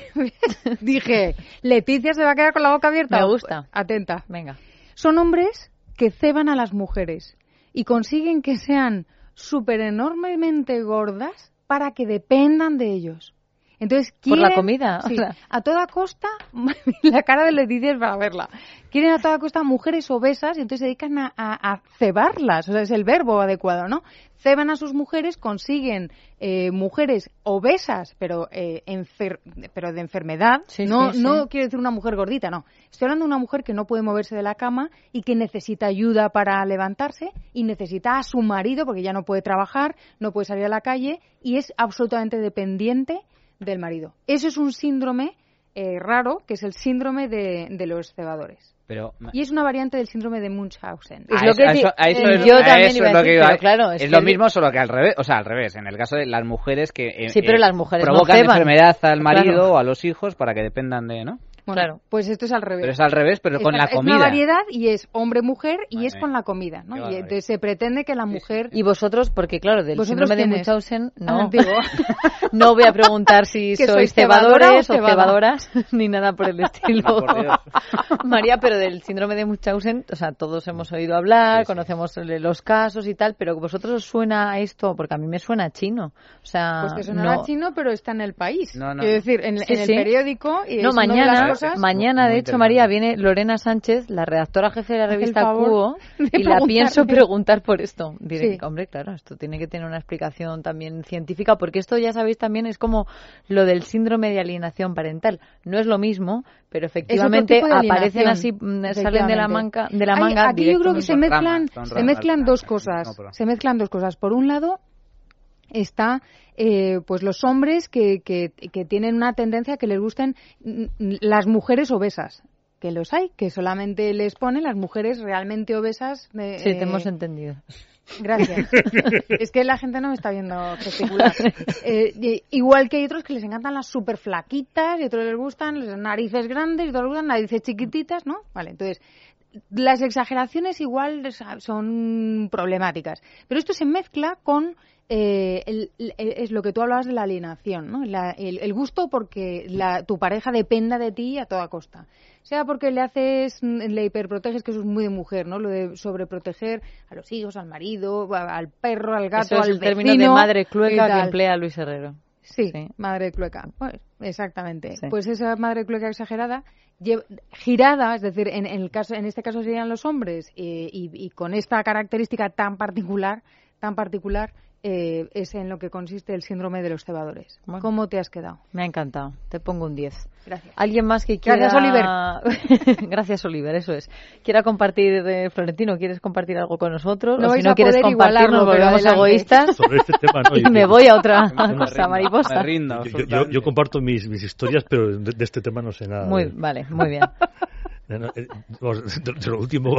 Dije, Leticia se va a quedar con la boca abierta. Me gusta. Atenta. Venga. Son hombres que ceban a las mujeres y consiguen que sean súper enormemente gordas para que dependan de ellos. Entonces, quieren, ¿por la comida? Sí, a toda costa, la cara de Leticia es para verla. Quieren a toda costa mujeres obesas y entonces se dedican a, a, a cebarlas. O sea, es el verbo adecuado, ¿no? Ceban a sus mujeres, consiguen eh, mujeres obesas, pero eh, enfer pero de enfermedad. Sí, no, sí, sí. no quiero decir una mujer gordita, no. Estoy hablando de una mujer que no puede moverse de la cama y que necesita ayuda para levantarse y necesita a su marido porque ya no puede trabajar, no puede salir a la calle y es absolutamente dependiente del marido. Eso es un síndrome eh, raro, que es el síndrome de, de los cebadores. Pero, y es una variante del síndrome de Munchausen. Es lo que eso, a eso eh, es, yo a también eso iba a es lo decir, que iba, pero claro, es, es que lo mismo, solo que al revés, o sea, al revés, en el caso de las mujeres que eh, sí, pero las mujeres provocan no ceban. enfermedad al marido Claro. o a los hijos para que dependan de, ¿no? Bueno, claro. Pues esto es al revés. Pero es al revés, pero con Esta, la comida. Es una variedad y es hombre-mujer y Madre es con la comida, ¿no? Qué Y entonces se pretende que la mujer... Y vosotros, porque claro, del síndrome de Munchausen, no. Ah, digo. No voy a preguntar si ¿Que sois sois cebadora cebadores o o cebada? cebadoras, ni nada por el estilo. Por Dios. María, pero del síndrome de Munchausen, o sea, todos hemos oído hablar, Sí, sí. conocemos los casos y tal, pero ¿vosotros os suena esto? Porque a mí me suena chino. O sea, Pues que sonará no. chino, pero está en el país. No, no. Quiero decir, en, Sí, en el sí. periódico... Y No, es una de mañana, las cosas... mañana de Muy hecho, María, viene Lorena Sánchez, la redactora jefe de la Haz el revista favor Cubo, de y la preguntarle. pienso preguntar por esto. Diré, Sí. hombre, claro, esto tiene que tener una explicación también científica, porque esto ya sabéis también es como lo del síndrome de alienación parental. No es lo mismo, pero efectivamente tipo de aparecen alienación, así, mm, salen de la efectivamente. manga, de la Hay- manga aquí yo creo que directamente. se Son mezclan, ramas, son se ramas. mezclan dos No, cosas. pero- Se mezclan dos cosas. Por un lado, está eh, pues los hombres que, que, que tienen una tendencia a que les gusten mm, las mujeres obesas. Que los hay, que solamente les ponen las mujeres realmente obesas. De, Sí, eh, te hemos entendido. Gracias. Es que la gente no me está viendo gesticular. Eh, y- igual que hay otros que les encantan las súper flaquitas y otros les gustan las narices grandes y otros les gustan narices chiquititas, ¿no? Vale, entonces las exageraciones igual son problemáticas. Pero esto se mezcla con eh, el, el- es lo que tú hablabas de la alienación, ¿no? La- el, el gusto porque la, tu pareja dependa de ti a toda costa. Sea porque le haces, le hiperproteges, que eso es muy de mujer, ¿no? Lo de sobreproteger a los hijos, al marido, a- al perro, al gato, Eso es al el término vecino de madre y clueca que tal. emplea Luis Herrero. Sí, sí, madre clueca. Pues, exactamente. Sí. Pues esa madre clueca exagerada, girada, es decir, en, en el caso, en este caso serían los hombres, eh, y, y con esta característica tan particular, tan particular, eh, es en lo que consiste el síndrome de los cebadores. Bueno, ¿cómo te has quedado? Me ha encantado. Te pongo un diez. Gracias. ¿Alguien más que quiera...? Gracias, Oliver. Gracias, Oliver, eso es. ¿Quiera compartir, de Florentino, quieres compartir algo con nosotros? No o vais si no a quieres poder compartir, nos volvemos egoístas. Sobre este tema, no, y yo, me voy a otra me cosa rindo, mariposa. Me rindo, yo, yo, yo comparto mis, mis historias, pero de, de este tema no sé nada. Muy, de... Vale, muy bien. No, no, de, de lo último,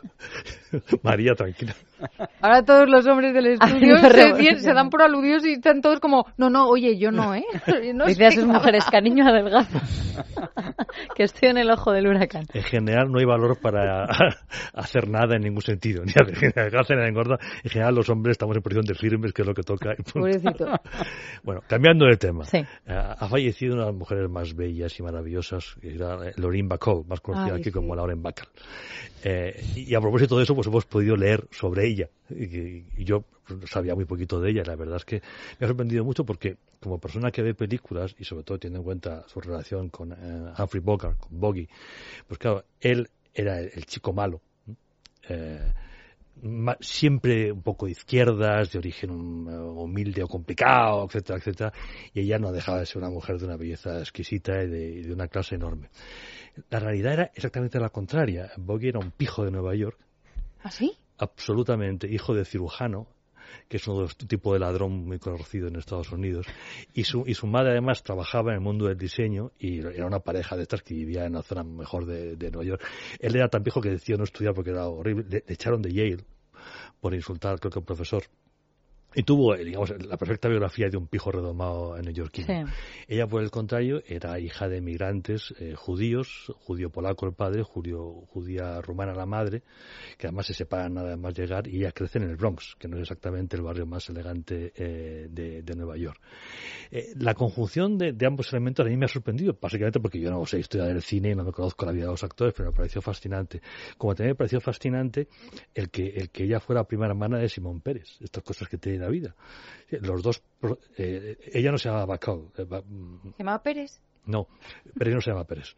María, tranquila. Ahora todos los hombres del estudio se, se dan por aludidos y están todos como, no, no, oye, yo no, ¿eh? No dice a sus mujeres, cariño, adelgaza, que estoy en el ojo del huracán. En general no hay valor para hacer nada en ningún sentido, ni adelgaza ni engorda. En general los hombres estamos en posición de firmes, que es lo que toca. Pobrecito. Bueno, cambiando de tema. Sí. Ha fallecido una de las mujeres más bellas y maravillosas, que era Lauren Bacall, más conocida Ay, aquí sí. como Lauren Bacall. Eh, y a propósito de eso, pues hemos podido leer sobre ella. Y, y yo sabía muy poquito de ella. La verdad es que me ha sorprendido mucho porque, como persona que ve películas, y sobre todo teniendo en cuenta su relación con eh, Humphrey Bogart, con Bogey, pues claro, él era el, el chico malo. Eh, ma, siempre un poco de izquierdas, de origen um, humilde o complicado, etcétera, etcétera. Y ella no dejaba de ser una mujer de una belleza exquisita y de, y de una clase enorme. La realidad era exactamente la contraria. Bogey era un pijo de Nueva York. ¿Ah, sí? Absolutamente, hijo de cirujano, que es un tipo de ladrón muy conocido en Estados Unidos, y su, y su madre además trabajaba en el mundo del diseño y era una pareja de estas que vivía en la zona mejor de, de Nueva York. Él era tan viejo que decidió no estudiar porque era horrible, le, le echaron de Yale por insultar, creo que un profesor. Y tuvo, digamos, la perfecta biografía de un pijo redomado neoyorquino. Sí. Ella, por el contrario, era hija de emigrantes eh, judíos, judío-polaco el padre, judío, judía rumana la madre, que además se separan nada más llegar, y ella crece en el Bronx, que no es exactamente el barrio más elegante eh, de, de Nueva York. Eh, la conjunción de, de ambos elementos a mí me ha sorprendido, básicamente porque yo no sé historia del cine y no me conozco la vida de los actores, pero me pareció fascinante. Como también me pareció fascinante el que, el que ella fuera prima hermana de Simón Pérez, estas cosas que tiene la vida. Los dos, eh, ella no se llamaba Bacall. Eh, ¿Se llamaba Pérez? No, Pérez no se llama Pérez.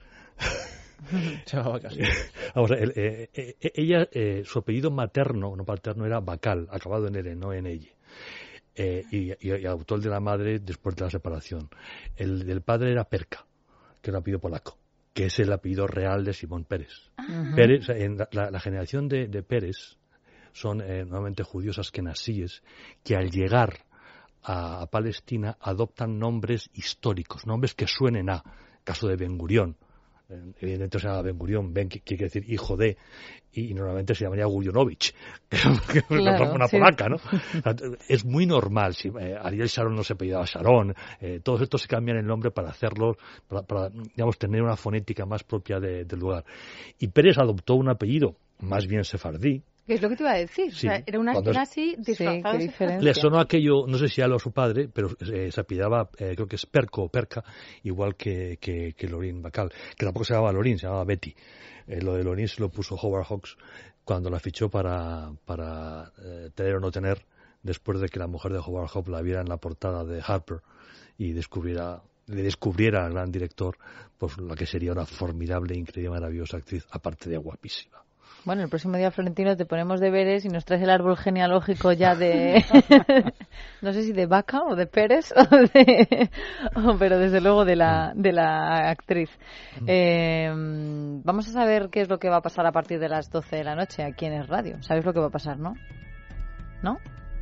Se llamaba casi. Vamos, el, eh, eh, ella, eh, su apellido materno, no paterno, era Bacall, acabado en R, no en ella. Eh, y, y, y adoptó el de la madre después de la separación. El del padre era Perka, que era un apellido polaco, que es el apellido real de Simón Pérez. Uh-huh. Pérez, en la, la, la generación de, de Pérez son eh, normalmente judíos askenazíes que al llegar a, a Palestina adoptan nombres históricos, nombres que suenen a, caso de Ben Gurión, eh, evidentemente se llama Ben Gurión, Ben que quiere decir hijo de, y, y normalmente se llamaría Gurionovich, que es claro, una sí. polaca, ¿no? Es muy normal, si eh, Ariel Sharon no se apellidaba Sharon, eh, todos estos se cambian el nombre para hacerlo, para, para digamos, tener una fonética más propia de, del lugar. Y Pérez adoptó un apellido más bien sefardí. ¿Qué es lo que te iba a decir? Sí, o sea, era una así disfrazada. Sí, le sonó aquello, no sé si a lo a su padre, pero eh, se apellidaba, eh, creo que es Perco o Perca, igual que, que, que Lauren Bacall, que tampoco se llamaba Lauren, se llamaba Betty. Eh, lo de Lauren se lo puso Howard Hawks cuando la fichó para, para eh, tener o no tener, después de que la mujer de Howard Hawks la viera en la portada de Harper y descubriera, le descubriera al gran director, pues la que sería una formidable, increíble, maravillosa actriz, aparte de guapísima. Bueno, el próximo día, Florentino, te ponemos deberes y nos traes el árbol genealógico ya de... no sé si de Vaca o de Pérez, o de... oh, pero desde luego de la, de la actriz. Eh, vamos a saber qué es lo que va a pasar a partir de las doce de la noche aquí en Es Radio. ¿Sabéis lo que va a pasar, no? ¿No?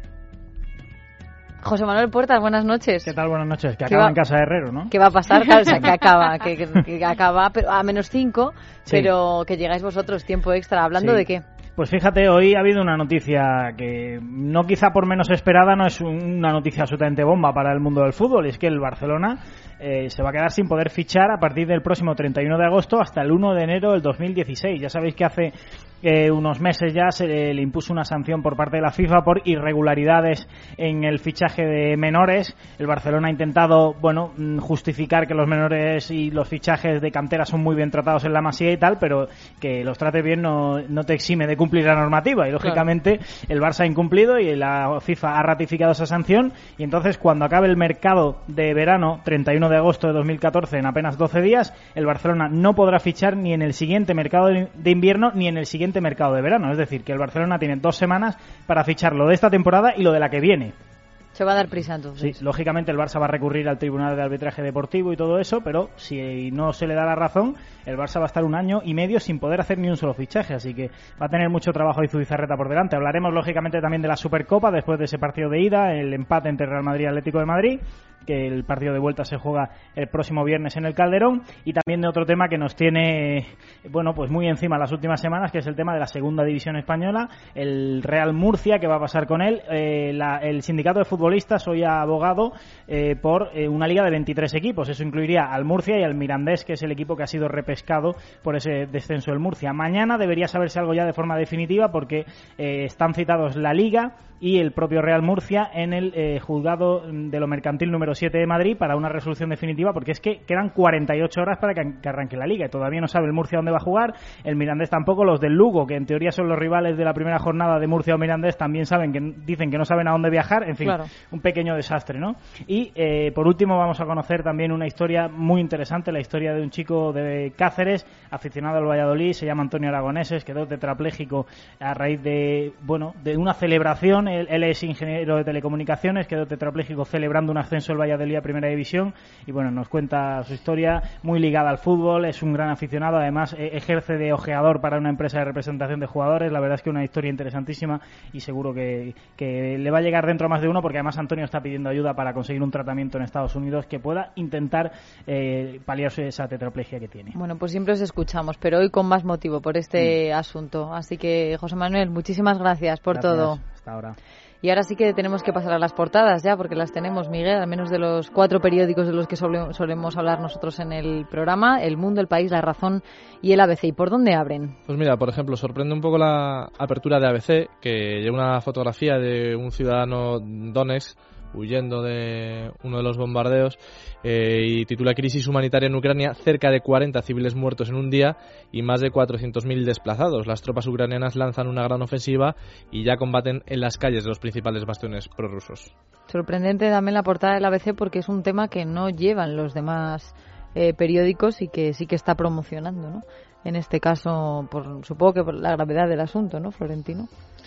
José Manuel Puertas, buenas noches. ¿Qué tal? Buenas noches. Que acaba va, en casa de Herrero, ¿no? ¿Qué va a pasar? Claro, o sea, que acaba, que, que, que acaba pero a menos cinco, sí. Pero que llegáis vosotros tiempo extra. ¿Hablando sí. de qué? Pues fíjate, hoy ha habido una noticia que no quizá por menos esperada, no es una noticia absolutamente bomba para el mundo del fútbol, y es que el Barcelona eh, se va a quedar sin poder fichar a partir del próximo treinta y uno de agosto hasta el uno de enero del dos mil dieciséis. Ya sabéis que hace eh, unos meses ya se le, le impuso una sanción por parte de la FIFA por irregularidades en el fichaje de menores. El Barcelona ha intentado, bueno, justificar que los menores y los fichajes de cantera son muy bien tratados en la Masía y tal, pero que los trate bien no, no te exime de cumplir la normativa. Y lógicamente claro, el Barça ha incumplido y la FIFA ha ratificado esa sanción. Y entonces, cuando acabe el mercado de verano, treinta y uno de agosto de dos mil catorce, en apenas doce días, el Barcelona no podrá fichar ni en el siguiente mercado de invierno ni en el siguiente mercado de verano. Es decir, que el Barcelona tiene dos semanas para fichar lo de esta temporada y lo de la que viene. Se va a dar prisa entonces. Sí, lógicamente el Barça va a recurrir al Tribunal de Arbitraje Deportivo y todo eso, pero si no se le da la razón, el Barça va a estar un año y medio sin poder hacer ni un solo fichaje, así que va a tener mucho trabajo y Zubizarreta por delante. Hablaremos lógicamente también de la Supercopa después de ese partido de ida, el empate entre Real Madrid y Atlético de Madrid, que el partido de vuelta se juega el próximo viernes en el Calderón, y también de otro tema que nos tiene, bueno, pues muy encima las últimas semanas, que es el tema de la segunda división española, el Real Murcia, ¿qué va a pasar con él? Eh, la, el sindicato de futbolistas hoy ha abogado eh, por eh, una liga de veintitrés equipos. Eso incluiría al Murcia y al Mirandés, que es el equipo que ha sido repescado por ese descenso del Murcia. Mañana debería saberse algo ya de forma definitiva, porque eh, están citados la Liga y el propio Real Murcia en el eh, juzgado de lo mercantil número siete de Madrid para una resolución definitiva, porque es que quedan cuarenta y ocho horas para que, que arranque la Liga y todavía no sabe el Murcia dónde va a jugar, el Mirandés tampoco, los del Lugo, que en teoría son los rivales de la primera jornada de Murcia o Mirandés, también saben que dicen que no saben a dónde viajar, en fin, claro, un pequeño desastre, ¿no? Y eh, por último vamos a conocer también una historia muy interesante, la historia de un chico de Cáceres, aficionado al Valladolid, se llama Antonio Aragoneses, quedó tetrapléjico a raíz de, bueno, de una celebración. Él, él es ingeniero de telecomunicaciones, quedó tetrapléjico celebrando un ascenso del Valladolid a Primera División y bueno, nos cuenta su historia muy ligada al fútbol, es un gran aficionado, además eh, ejerce de ojeador para una empresa de representación de jugadores. La verdad es que una historia interesantísima y seguro que, que le va a llegar dentro a más de uno, porque además Antonio está pidiendo ayuda para conseguir un tratamiento en Estados Unidos que pueda intentar eh, paliarse esa tetraplegia que tiene. Bueno, pues siempre os escuchamos, pero hoy con más motivo por este mm. asunto, así que José Manuel, muchísimas gracias por gracias. todo. Hasta ahora. Y ahora sí que tenemos que pasar a las portadas ya, porque las tenemos, Miguel, al menos de los cuatro periódicos de los que sole, solemos hablar nosotros en el programa: El Mundo, El País, La Razón y el A B C. ¿Y por dónde abren? Pues mira, por ejemplo, sorprende un poco la apertura de A B C, que lleva una fotografía de un ciudadano Donetsk huyendo de uno de los bombardeos eh, y titula Crisis humanitaria en Ucrania, cerca de cuarenta civiles muertos en un día y más de cuatrocientos mil desplazados. Las tropas ucranianas lanzan una gran ofensiva y ya combaten en las calles de los principales bastiones prorrusos. Sorprendente también la portada del A B C, porque es un tema que no llevan los demás eh, periódicos y que sí que está promocionando, ¿no? En este caso, por, supongo que por la gravedad del asunto, ¿no, Florentino?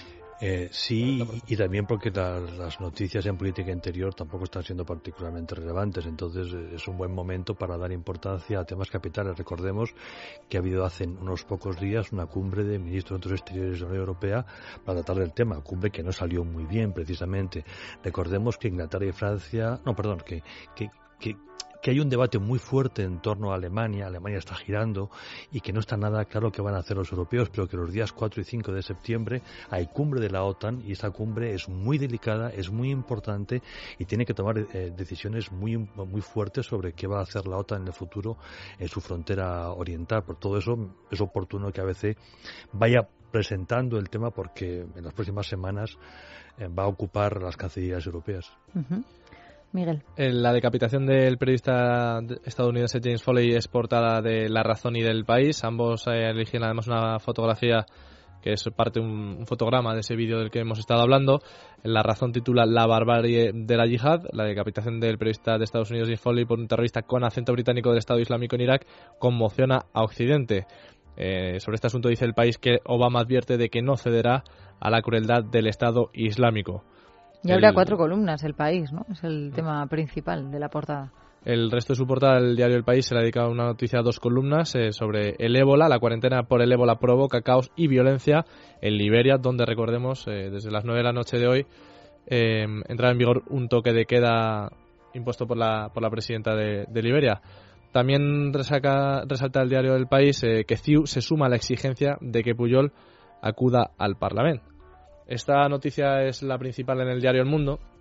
Eh, sí, y también porque la, las noticias en política interior tampoco están siendo particularmente relevantes, entonces eh, es un buen momento para dar importancia a temas capitales. Recordemos que ha habido hace unos pocos días una cumbre de ministros de Asuntos Exteriores de la Unión Europea para tratar del tema, cumbre que no salió muy bien precisamente. Recordemos que Inglaterra y Francia, no, perdón, que, que, que que hay un debate muy fuerte en torno a Alemania, Alemania está girando y que no está nada claro qué van a hacer los europeos, pero que los días cuatro y cinco de septiembre hay cumbre de la OTAN y esa cumbre es muy delicada, es muy importante y tiene que tomar eh, decisiones muy, muy fuertes sobre qué va a hacer la OTAN en el futuro en su frontera oriental. Por todo eso es oportuno que a veces vaya presentando el tema, porque en las próximas semanas eh, va a ocupar las cancillerías europeas. Uh-huh. Miguel. La decapitación del periodista estadounidense James Foley es portada de La Razón y del País. Ambos eh, eligen además una fotografía que es parte un, un fotograma de ese vídeo del que hemos estado hablando. La Razón titula La barbarie de la yihad. La decapitación del periodista de Estados Unidos James Foley por un terrorista con acento británico del Estado Islámico en Irak conmociona a Occidente. Eh, sobre este asunto dice El País que Obama advierte de que no cederá a la crueldad del Estado Islámico. Y habría el, cuatro columnas, El País, ¿no? Es el tema principal de la portada. El resto de su portada, el diario El País, se le ha dedicado una noticia a dos columnas eh, sobre el ébola. La cuarentena por el ébola provoca caos y violencia en Liberia, donde, recordemos, eh, desde las nueve de la noche de hoy eh, entrará en vigor un toque de queda impuesto por la, por la presidenta de, de Liberia. También resaca, resalta el diario El País eh, que C I U se suma a la exigencia de que Pujol acuda al Parlamento. Esta noticia es la principal en el diario El Mundo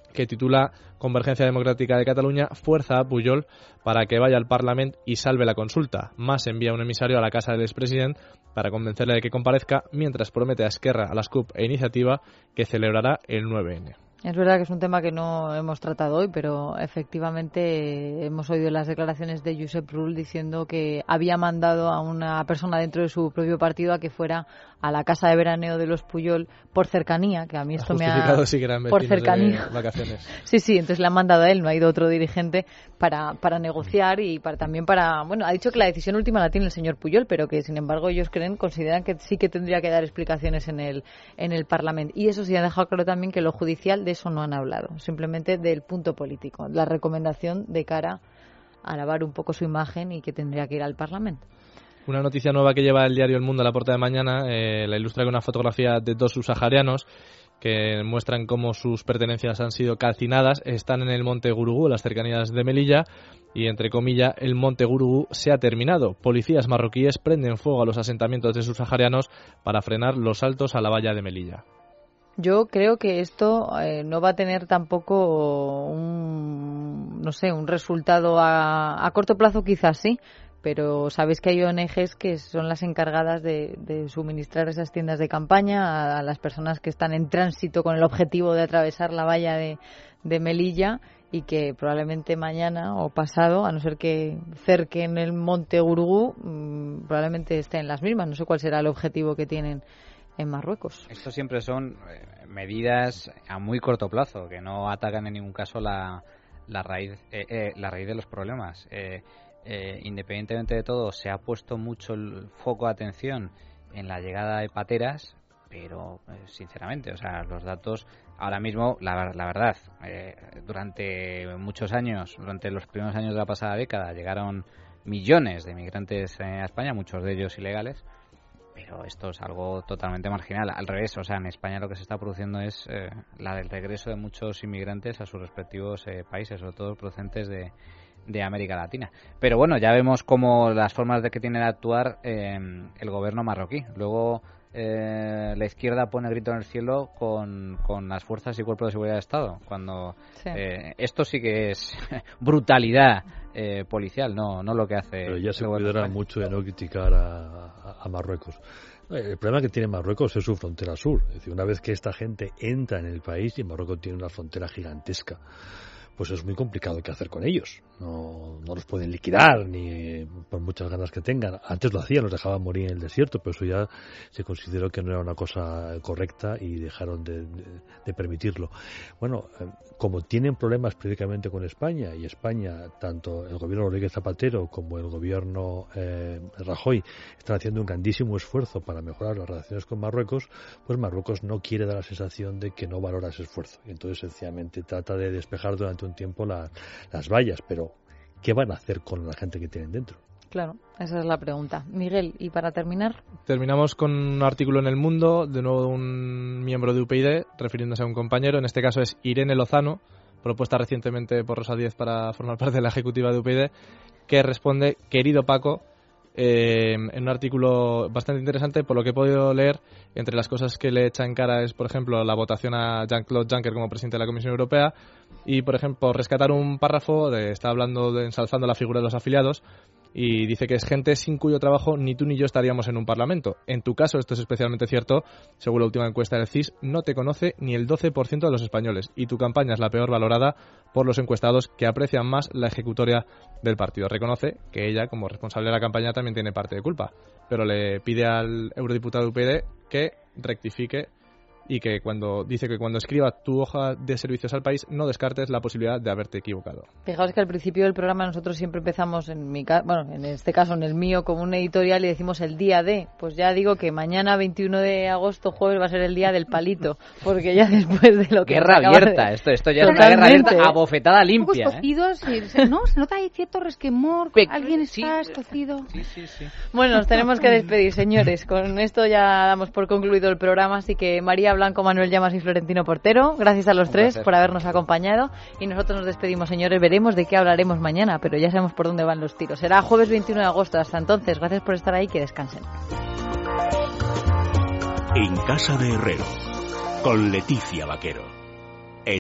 que titula Convergencia Democrática de Cataluña fuerza a Pujol para que vaya al Parlamento y salve la consulta. Mas envía un emisario a la casa del expresidente para convencerle de que comparezca, mientras promete a Esquerra, a la SCUP e Iniciativa que celebrará el nueve ene. Es verdad que es un tema que no hemos tratado hoy, pero efectivamente hemos oído las declaraciones de Josep Rull diciendo que había mandado a una persona dentro de su propio partido a que fuera a la casa de veraneo de los Pujol por cercanía, que a mí esto me ha... Sí que eran por cercanía. De vacaciones. Sí, sí, entonces le han mandado a él, no ha ido otro dirigente para, para negociar y para también para... Bueno, ha dicho que la decisión última la tiene el señor Pujol, pero que sin embargo ellos creen, consideran que sí que tendría que dar explicaciones en el, en el Parlamento. Y eso sí ha dejado claro también que lo judicial de eso no han hablado, simplemente del punto político, la recomendación de cara a lavar un poco su imagen y que tendría que ir al Parlamento. Una noticia nueva que lleva el diario El Mundo a la portada de mañana eh, la ilustra con una fotografía de dos subsaharianos que muestran cómo sus pertenencias han sido calcinadas. Están en el Monte Gurugú, en las cercanías de Melilla, y entre comillas, el Monte Gurugú se ha terminado. Policías marroquíes prenden fuego a los asentamientos de subsaharianos para frenar los saltos a la valla de Melilla. Yo creo que esto eh, no va a tener tampoco un, no sé, un resultado a, a corto plazo, quizás sí, pero sabéis que hay O N Ges que son las encargadas de, de suministrar esas tiendas de campaña a, a las personas que están en tránsito con el objetivo de atravesar la valla de, de Melilla, y que probablemente mañana o pasado, a no ser que cerquen el Monte Gurugú, mmm, probablemente estén las mismas. No sé cuál será el objetivo que tienen en Marruecos. Esto siempre son eh, medidas a muy corto plazo, que no atacan en ningún caso la, la raíz eh, eh, la raíz de los problemas. Eh, eh, independientemente de todo, se ha puesto mucho el foco de atención en la llegada de pateras, pero eh, sinceramente, o sea, los datos ahora mismo, la, la verdad, eh, durante muchos años, durante los primeros años de la pasada década, llegaron millones de migrantes eh, a España, muchos de ellos ilegales. Pero esto es algo totalmente marginal. Al revés, o sea, en España lo que se está produciendo es eh, la del regreso de muchos inmigrantes a sus respectivos eh, países, sobre todo procedentes de, de América Latina. Pero bueno, ya vemos cómo las formas de que tiene de actuar eh, el gobierno marroquí. Luego eh, la izquierda pone grito en el cielo con, con las fuerzas y cuerpos de seguridad de Estado, cuando sí. eh, esto sí que es brutalidad eh, policial, no no lo que hace. Pero ya se cuidará mucho de no criticar a, a, a Marruecos. El problema que tiene Marruecos es su frontera sur. Es decir, una vez que esta gente entra en el país, y Marruecos tiene una frontera gigantesca, pues es muy complicado qué hacer con ellos. No, no los pueden liquidar, ni por muchas ganas que tengan. Antes lo hacían, los dejaban morir en el desierto, pero eso ya se consideró que no era una cosa correcta y dejaron de, de, de permitirlo. Bueno, como tienen problemas periódicamente con España, y España, tanto el gobierno Rodríguez Zapatero como el gobierno eh, Rajoy, están haciendo un grandísimo esfuerzo para mejorar las relaciones con Marruecos, pues Marruecos no quiere dar la sensación de que no valora ese esfuerzo. Y entonces, sencillamente, trata de despejar durante un tiempo la, las vallas, pero ¿qué van a hacer con la gente que tienen dentro? Claro, esa es la pregunta. Miguel, y para terminar... Terminamos con un artículo en El Mundo, de nuevo un miembro de U P YD, refiriéndose a un compañero, en este caso es Irene Lozano, propuesta recientemente por Rosa Díez para formar parte de la ejecutiva de U P YD, que responde: querido Paco, eh, en un artículo bastante interesante. Por lo que he podido leer, entre las cosas que le echa en cara es, por ejemplo, la votación a Jean-Claude Juncker como presidente de la Comisión Europea, y, por ejemplo, rescatar un párrafo, de, está hablando de ensalzando la figura de los afiliados, y dice que es gente sin cuyo trabajo ni tú ni yo estaríamos en un parlamento. En tu caso, esto es especialmente cierto, según la última encuesta del C I S, no te conoce ni el doce por ciento de los españoles, y tu campaña es la peor valorada por los encuestados, que aprecian más la ejecutoria del partido. Reconoce que ella, como responsable de la campaña, también tiene parte de culpa, pero le pide al eurodiputado de U P YD que rectifique y que cuando dice que cuando escriba tu hoja de servicios al país no descartes la posibilidad de haberte equivocado. Fijaos que al principio del programa nosotros siempre empezamos, en mi ca- bueno, en este caso en el mío, como un editorial, y decimos el día de. Pues ya digo que mañana, veintiuno de agosto, jueves, va a ser el día del palito, porque ya después de lo que... Guerra abierta, de... esto, esto ya es una guerra abierta a bofetada limpia. Un poco escocidos, ¿eh? ¿No? Se nota ahí cierto resquemor, Pe- alguien está sí. escocido. Sí, sí, sí. Bueno, nos tenemos que despedir, señores. Con esto ya damos por concluido el programa, así que María Blanco, Manuel Llamas y Florentino Portero, gracias a los Un tres placer. por habernos acompañado, y nosotros nos despedimos, señores. Veremos de qué hablaremos mañana, pero ya sabemos por dónde van los tiros. Será jueves veintiuno de agosto. Hasta entonces, gracias por estar ahí, que descansen. En Casa de Herrero, con Leticia Vaquero.